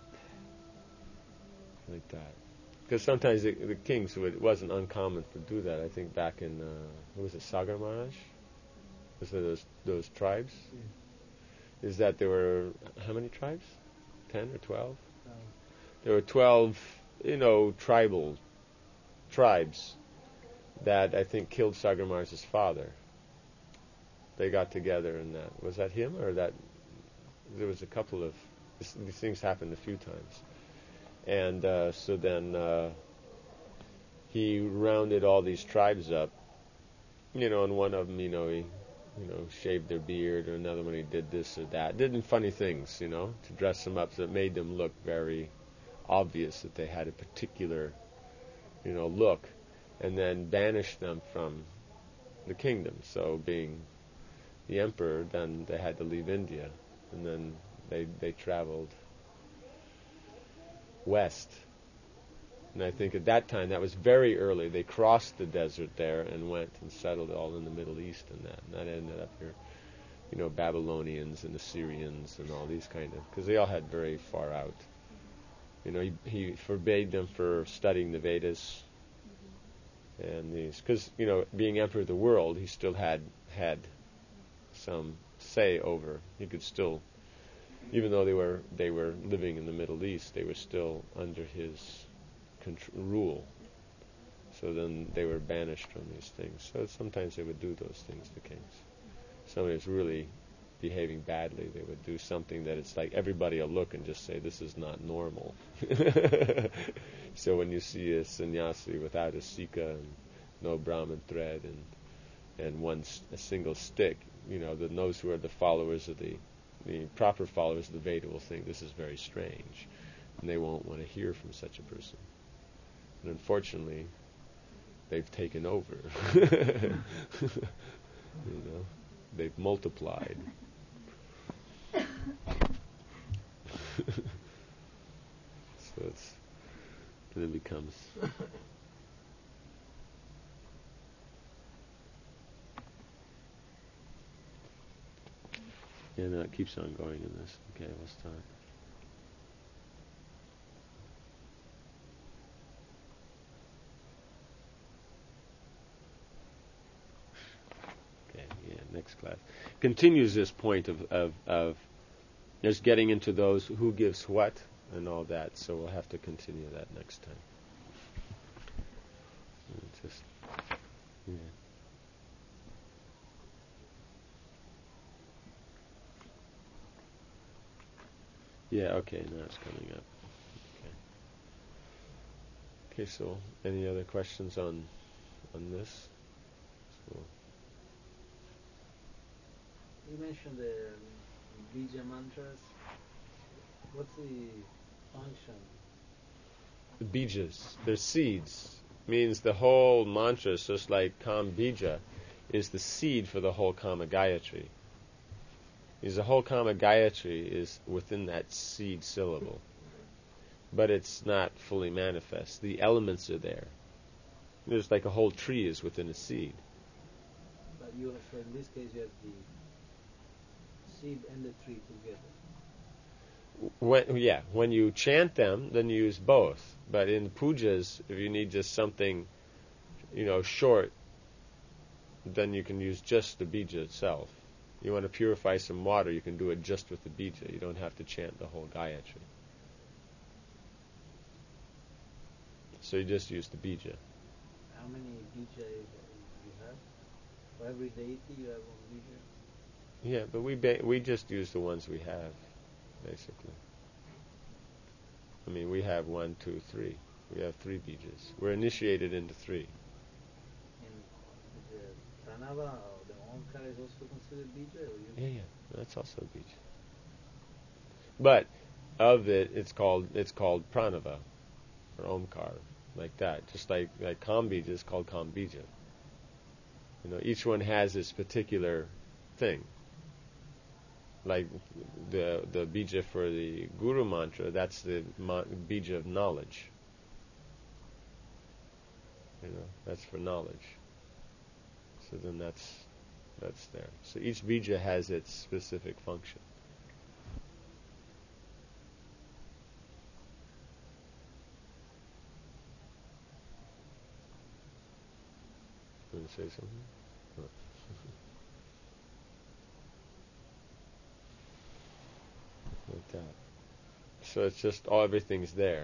like that. Because sometimes the, the kings would, it wasn't uncommon to do that. I think back in uh, what was it, Sagar Maharaj? Was there those those tribes? Yeah. Is that there were how many tribes? Ten or twelve? Um, There were twelve, you know, tribal tribes that I think killed Sagar Maharaj's father. They got together and that was that him or that there was a couple of this, these things happened a few times, and uh, so then uh, he rounded all these tribes up, you know, and one of them, you know, he you know shaved their beard, or another one he did this or that, did funny things, you know, to dress them up so it made them look very obvious that they had a particular, you know, look, and then banished them from the kingdom. So being the emperor, then they had to leave India, and then they they traveled west. And I think at that time, that was very early, they crossed the desert there and went and settled all in the Middle East and that. And that ended up here, you know, Babylonians and Assyrians and all these kind of, because they all had very far out. You know, he, he forbade them for studying the Vedas and these, because, you know, being emperor of the world, he still had had some say over. He could still, even though they were they were living in the Middle East, they were still under his contr- rule. So then they were banished from these things. So sometimes they would do those things to kings. Somebody was really behaving badly, they would do something that it's like everybody will look and just say, this is not normal. So when you see a sannyasi without a sika and no Brahmin thread and and one s- a single stick, you know, then those who are the followers of the the proper followers of the Veda will think this is very strange, and they won't want to hear from such a person. And unfortunately, they've taken over. You know, they've multiplied. So it's then it becomes yeah, no, it keeps on going in this. Okay, we'll start. Okay, yeah, next class. Continues this point of, of, of just getting into those who gives what and all that, so we'll have to continue that next time. And just, yeah. Yeah, okay, now it's coming up. Okay. Okay, so any other questions on on this? So, you mentioned the um, bija mantras. What's the function? the bijas, they're seeds. Means the whole mantra is just like Kam Bija is the seed for the whole Kama Gayatri. Is the whole Kama Gayatri is within that seed syllable. But it's not fully manifest. The elements are there. There's like a whole tree is within a seed. But you have, so in this case, you have the seed and the tree together. When, yeah, when you chant them, then you use both. But in pujas, if you need just something, you know, short, then you can use just the bija itself. You want to purify some water, you can do it just with the bija. You don't have to chant the whole Gayatri. So you just use the bija. How many bija you you have? For every deity you have one bija? Yeah, but we ba- we just use the ones we have, basically. I mean, we have one, two, three. We have three bijas. We're initiated into three. And the pranava or the omkar is also considered bija? Or you Yeah, yeah, that's also a bija. But of it, it's called it's called pranava or omkar, like that. Just like like kam bija is called kam bija. You know, each one has its particular thing. Like the the bija for the Guru mantra, that's the ma- bija of knowledge. You know, that's for knowledge. So then that's that's there. So each bija has its specific function. You want to say something? No. Like that. So it's just all everything's there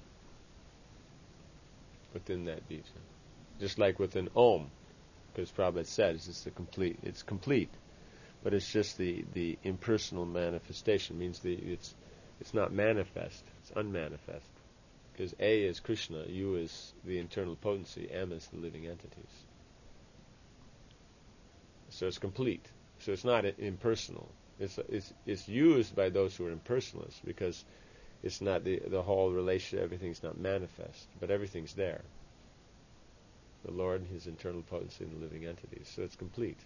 within that bija. Just like within Om, because Prabhupada says it's the complete. It's complete, but it's just the, the impersonal manifestation. Means the it's it's not manifest. It's unmanifest. Because A is Krishna, U is the internal potency, M is the living entities. So it's complete. So it's not impersonal. It's it's it's used by those who are impersonalists because it's not the the whole relation. Everything's not manifest, but everything's there. The Lord, His internal potency, and the living entities. So it's complete.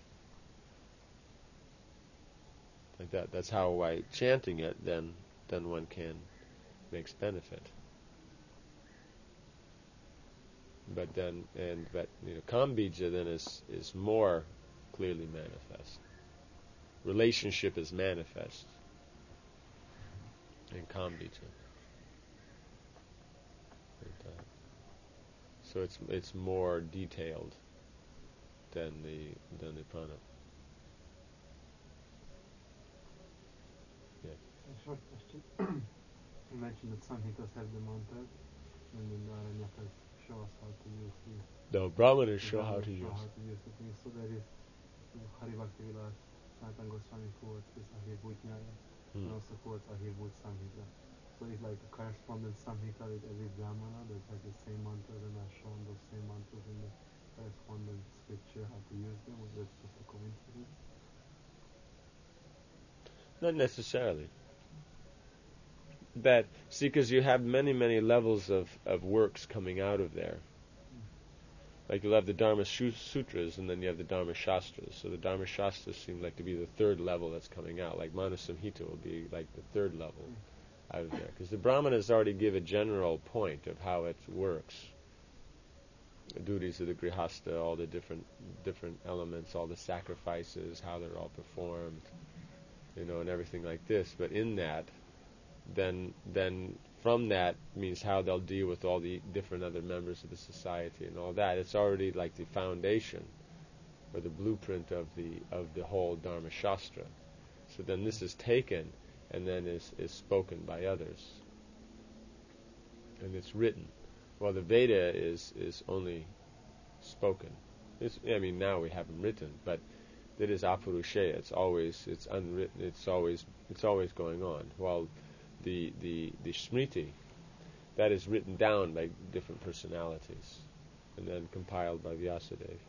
Like that. That's how by chanting it, then then one can makes benefit. But then and but you know, Kambija then is is more clearly manifest. Relationship is manifest in Kambija. Like that. So it's it's more detailed than the than the prana. Yeah. A short question. You mentioned that some Hitas have the mantras, and then the Aranyakas show us how to use it. The Brahmanas show The how to Brahmanas use show how it. to use it. So there is you know, Hari Bhakti Vilas, Sanatana Goswami quotes this Ahirvut Nyaya, Hmm. and also quotes Ahirvut Samhita. So it's like a correspondent Samhita with every Brahmana that has the same mantras and are shown those same mantras in the correspondent scripture, how to use them, or that's just a coincidence? Not necessarily. That see, because you have many, many levels of, of works coming out of there. Like you'll have the Dharma Shu- Sutras, and then you have the Dharma Shastras. So the Dharma Shastras seem like to be the third level that's coming out. Like Manu Samhita will be like the third level Mm. out of there. Because the Brahmanas already give a general point of how it works. The duties of the Grihastha, all the different different elements, all the sacrifices, how they're all performed, you know, and everything like this. But in that, then then from that means how they'll deal with all the different other members of the society and all that. It's already like the foundation or the blueprint of the of the whole Dharma Shastra. So then this is taken and then is, is spoken by others. And it's written. Well, the Veda is, is only spoken. It's, I mean, now we have them written, but it is apurusheya. It's always it's unwritten. It's always it's always going on. While the the the Smriti, that is written down by different personalities, and then compiled by Vyasadeva.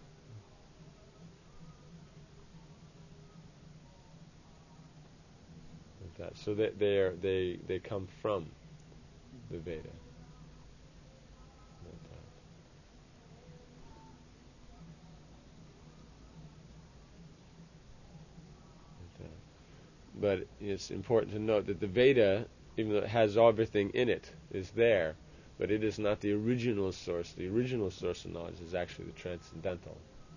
Like that. So they they are they they come from the Veda. Like that. Like that. But it's important to note that the Veda, even though it has everything in it, is there, but it is not the original source. The original source of knowledge is actually the transcendental.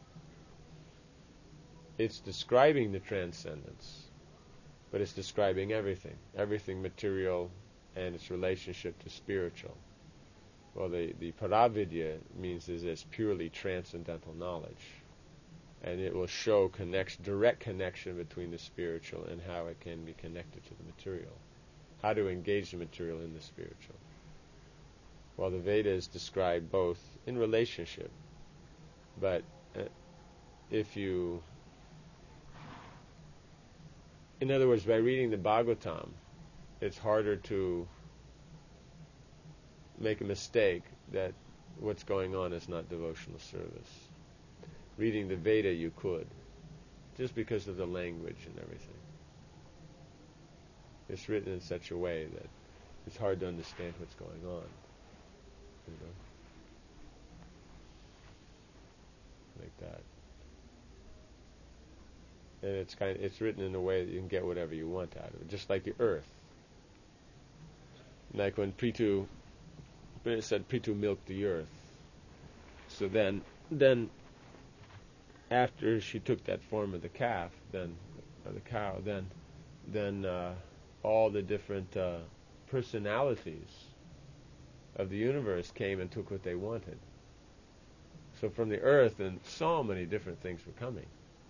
It's describing the transcendence, but it's describing everything, everything material and its relationship to spiritual. Well, the, the Paravidya means is it's purely transcendental knowledge. And it will show connection, direct connection between the spiritual and how it can be connected to the material. How to engage the material in the spiritual. While the Vedas describe both in relationship, but uh, if you, in other words, by reading the Bhagavatam, it's harder to make a mistake that what's going on is not devotional service. Reading the Veda you could, just because of the language and everything. It's written in such a way that it's hard to understand what's going on. You know? Like that. and it's kind of, it's written in a way that you can get whatever you want out of it, just like the earth. Like when Prithu, when it said Prithu milked the earth. So then, then after she took that form of the calf, then of the cow, then then uh, all the different uh, personalities of the universe came and took what they wanted. So from the earth, and so many different things were coming.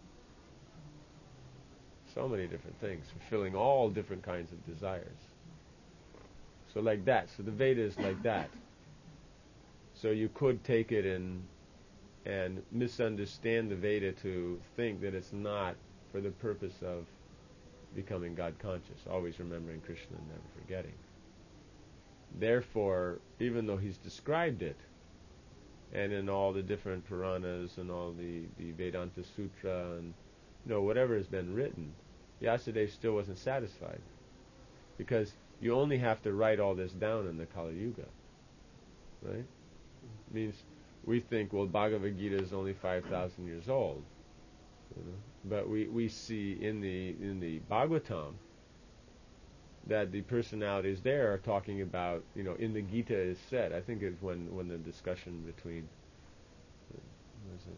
So many different things, fulfilling all different kinds of desires. So like that. So the Veda is like that. So you could take it and and misunderstand the Veda to think that it's not for the purpose of becoming God conscious, always remembering Krishna and never forgetting. Therefore, even though he's described it, and in all the different Puranas and all the, the Vedanta Sutra and you know whatever has been written, Vyasadeva still wasn't satisfied, because you only have to write all this down in the Kali Yuga, right? Means we think, well, Bhagavad Gita is only five thousand years old, you know? But we, we see in the in the Bhagavatam that the personalities there are talking about, you know, in the Gita is said, I think it's when, when the discussion between, was it,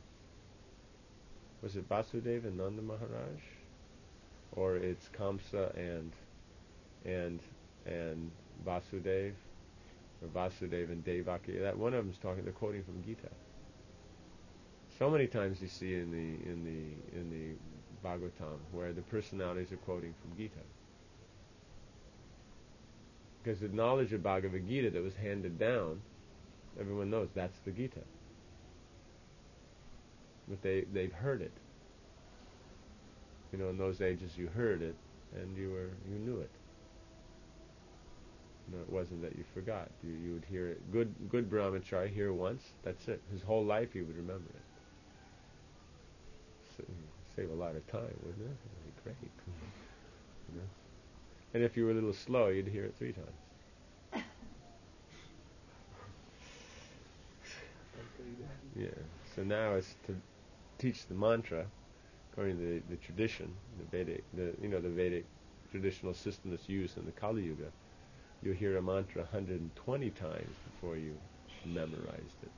was it Vasudeva and Nanda Maharaj? Or it's Kamsa and, and, and Vasudeva, or Vasudeva and Devaki. That one of them is talking, they're quoting from Gita. So many times you see in the, in the, in the Bhagavatam where the personalities are quoting from Gita. Because the knowledge of Bhagavad Gita that was handed down, everyone knows that's the Gita. But they, they've heard it. You know, in those ages you heard it, and you were you knew it. You know, it wasn't that you forgot. You, you would hear it. Good good brahmachari, hear it once, that's it. His whole life he would remember it. So, save a lot of time, wouldn't it? It would be great. You know? And if you were a little slow, you'd hear it three times. Yeah. So now it's to teach the mantra according to the, the tradition, the Vedic, the you know the Vedic traditional system that's used in the Kali Yuga. You hear a mantra one hundred twenty times before you memorized it.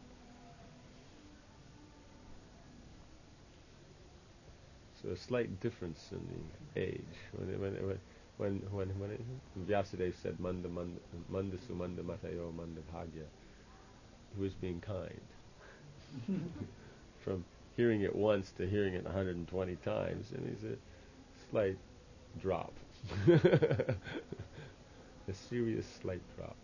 So a slight difference in the age. When when when when when, when it, Vyasadeva said Manda Manda Manda Sumanda Matayo Manda Bhagya, he was being kind. From hearing it once to hearing it one hundred twenty times, and it's a slight drop. A serious slight drop.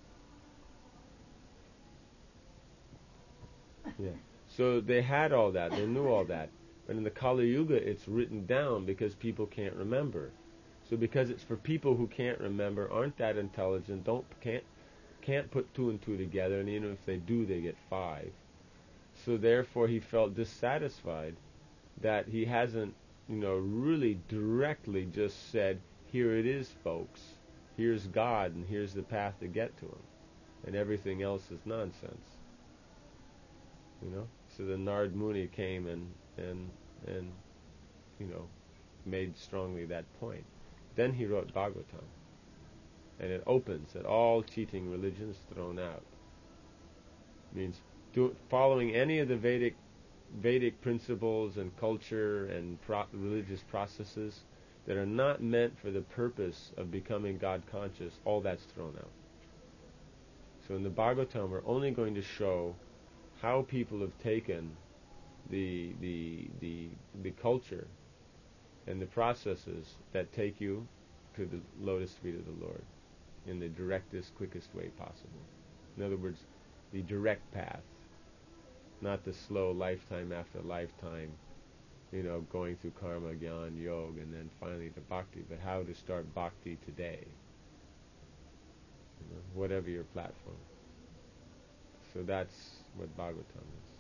Yeah. So they had all that, they knew all that. But in the Kali Yuga, it's written down because people can't remember. So because it's for people who can't remember, aren't that intelligent, don't can't can't put two and two together, and even if they do, they get five. So therefore, he felt dissatisfied that he hasn't, you know, really directly just said, "Here it is, folks. Here's God, and here's the path to get to Him, and everything else is nonsense." You know. So the Narad Muni came and and and you know made strongly that point. Then he wrote Bhagavatam, and it opens that all cheating religion is thrown out. Means do, following any of the Vedic Vedic principles and culture and pro- religious processes that are not meant for the purpose of becoming God conscious, all that's thrown out. So in the Bhagavatam, we're only going to show how people have taken the the the the culture and the processes that take you to the lotus feet of the Lord in the directest, quickest way possible. In other words, the direct path, not the slow lifetime after lifetime, you know, going through karma, jnana, yoga, and then finally to bhakti, but how to start bhakti today, you know, whatever your platform. So that's what Bhagavatam is.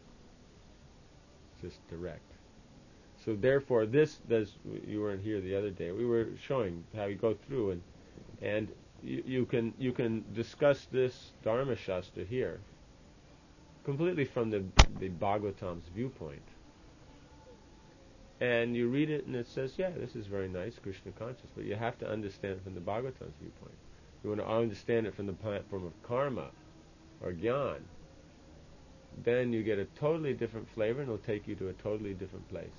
Just direct. So therefore, this does. You weren't here the other day. We were showing how you go through, and and you, you can you can discuss this Dharma Shastra here completely from the the Bhagavatam's viewpoint. And you read it and it says, yeah, this is very nice, Krishna conscious, but you have to understand it from the Bhagavatam's viewpoint. You want to understand it from the platform of karma or jnana, then you get a totally different flavor and it'll take you to a totally different place.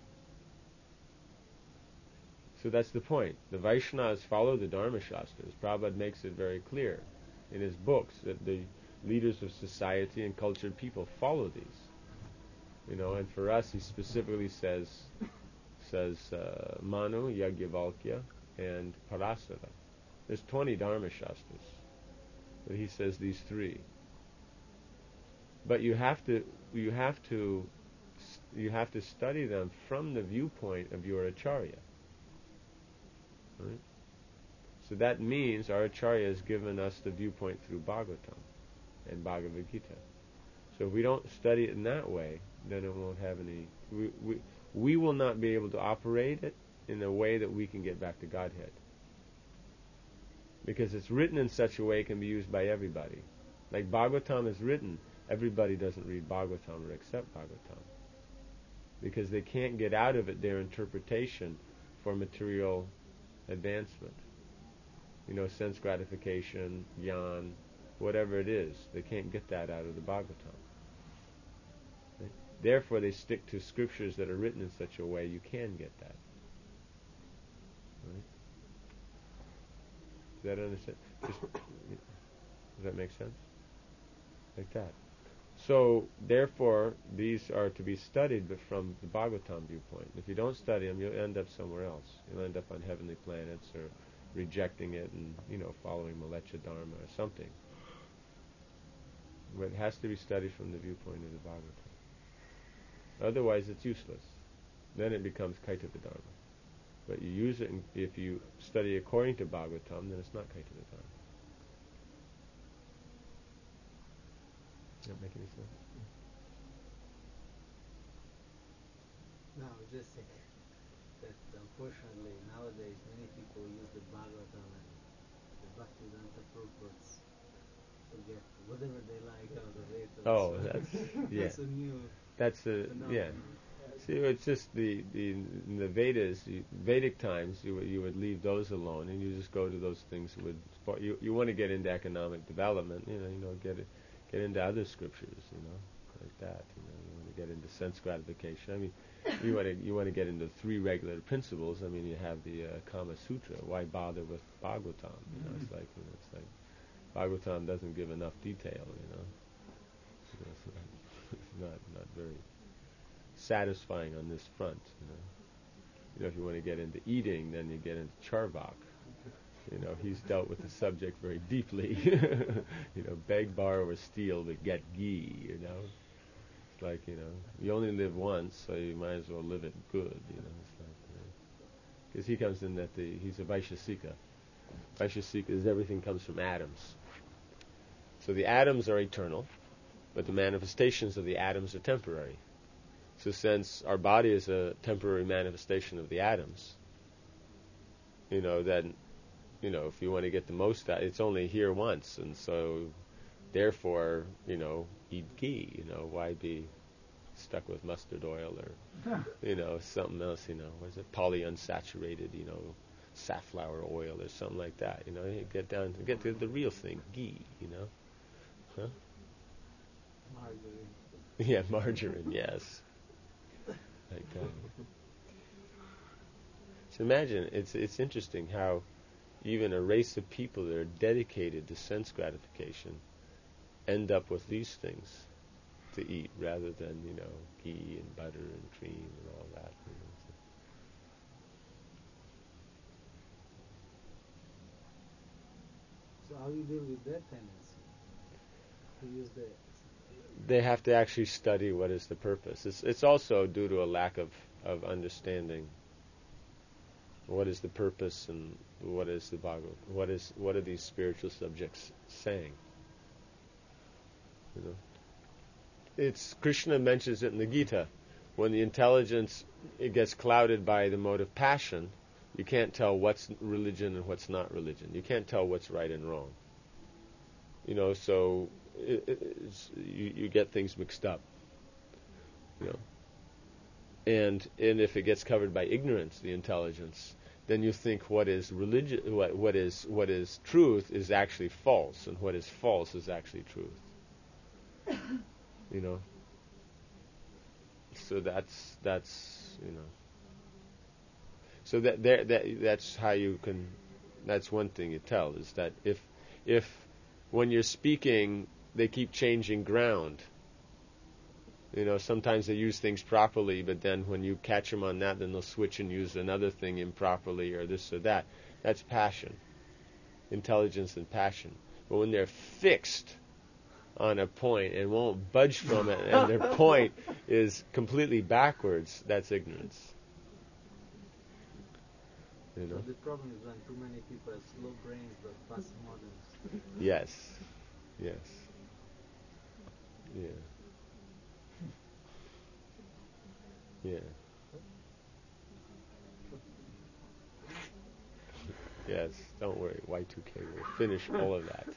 So that's the point. The Vaishnavas follow the Dharma Shastras. Prabhupada makes it very clear in his books that the leaders of society and cultured people follow these. You know, and for us, he specifically says, says uh, Manu, Yajnavalkya, and Parasara. There's twenty Dharma Shastras, but he says these three. But you have to, you have to, you have to study them from the viewpoint of your acharya. Right? So that means our acharya has given us the viewpoint through Bhagavatam and Bhagavad Gita. So if we don't study it in that way, then it won't have any. We, we we will not be able to operate it in a way that we can get back to Godhead, because it's written in such a way it can be used by everybody. Like Bhagavatam is written, everybody doesn't read Bhagavatam or accept Bhagavatam, because they can't get out of it their interpretation for material advancement. You know, sense gratification, jnana, whatever it is, they can't get that out of the Bhagavatam. Right? Therefore, they stick to scriptures that are written in such a way you can get that. Right? Does that understand? Just, does that make sense? Like that. So, therefore, these are to be studied, but from the Bhagavatam viewpoint. If you don't study them, you'll end up somewhere else. You'll end up on heavenly planets, or rejecting it and, you know, following Malecha Dharma or something. But it has to be studied from the viewpoint of the Bhagavatam. Otherwise, it's useless. Then it becomes Kaitava Dharma. But you use it, in, if you study according to Bhagavatam, then it's not Kaitava Dharma. Does that make any sense? No, I was just saying that unfortunately nowadays many people use the Bhagavatam and the Bhaktivedanta purports to get whatever they like out of it. Oh, so that's yeah. That's a new. That's a phenomenon. yeah. See, it's just the the in the Vedas, you, Vedic times, you would- you would leave those alone, and you just go to those things that would. You you want to get into economic development, you know, you know, get it, get into other scriptures, you know, like that. You know, you want to get into sense gratification. I mean, you want to you want to get into three regular principles. I mean, you have the uh, Kama Sutra. Why bother with Bhagavatam? You know, it's like you know, it's like Bhagavatam doesn't give enough detail. You know, You know, it's not it's not, not very satisfying on this front. You know, you know, if you want to get into eating, then you get into Charvak. You know, he's dealt with the subject very deeply. You know, beg, borrow, or steal, but get ghee. You know, it's like you know, you only live once, so you might as well live it good. You know, it's like because he comes in that the he's a Vaishasika. Vaishasika is everything comes from atoms. So the atoms are eternal, but the manifestations of the atoms are temporary. So since our body is a temporary manifestation of the atoms, you know, then, you know, if you want to get the most out, it's only here once, and so, therefore, you know, eat ghee, you know, why be stuck with mustard oil or, you know, something else, you know, what is it, polyunsaturated, you know, safflower oil or something like that, you know, you get down, get to the real thing, ghee, you know, huh? Margarine. Yeah, margarine, yes. Like that. So imagine, it's it's interesting how even a race of people that are dedicated to sense gratification end up with these things to eat rather than, you know, ghee and butter and cream and all that. You know, so. So how you deal with that tendency to use the They have to actually study what is the purpose. It's, it's also due to a lack of, of understanding what is the purpose and what is the Bhagavad, what is what are these spiritual subjects saying. You know, it's Krishna mentions it in the Gita. When the intelligence it gets clouded by the mode of passion, you can't tell what's religion and what's not religion. You can't tell what's right and wrong. You know, so it, it, it's, you, you get things mixed up. You know, and and if it gets covered by ignorance, the intelligence, then you think what is religion, what, what is what is truth is actually false, and what is false is actually truth. You know. So that's that's you know. So that there that that's how you can. That's one thing you tell, is that if if when you're speaking they keep changing ground. You know, sometimes they use things properly, but then when you catch them on that, then they'll switch and use another thing improperly or this or that. That's passion, intelligence and passion. But when they're fixed on a point and won't budge from it, and their point is completely backwards, that's ignorance. You know? So the problem is when too many people have slow brains but fast modems. Yes. Yes. Yeah. Yeah. Yes, don't worry. Y two K will finish all of that.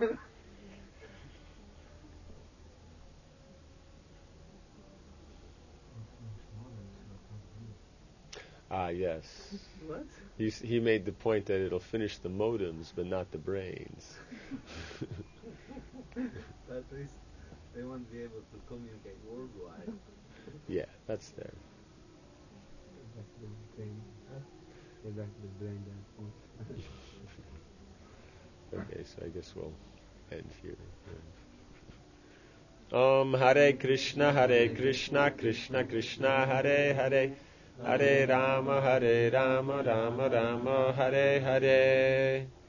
Ah, yes. What? He s- he made the point that it'll finish the modems, but not the brains. But at least they won't be able to communicate worldwide. Yeah, that's there. Back to the brain. Get back to the brain that point. Okay, so I guess we'll end here. Om Hare Krishna, Hare Krishna, Krishna Krishna, Hare Hare, Hare Rama, Hare Rama, Rama Rama, Hare Hare.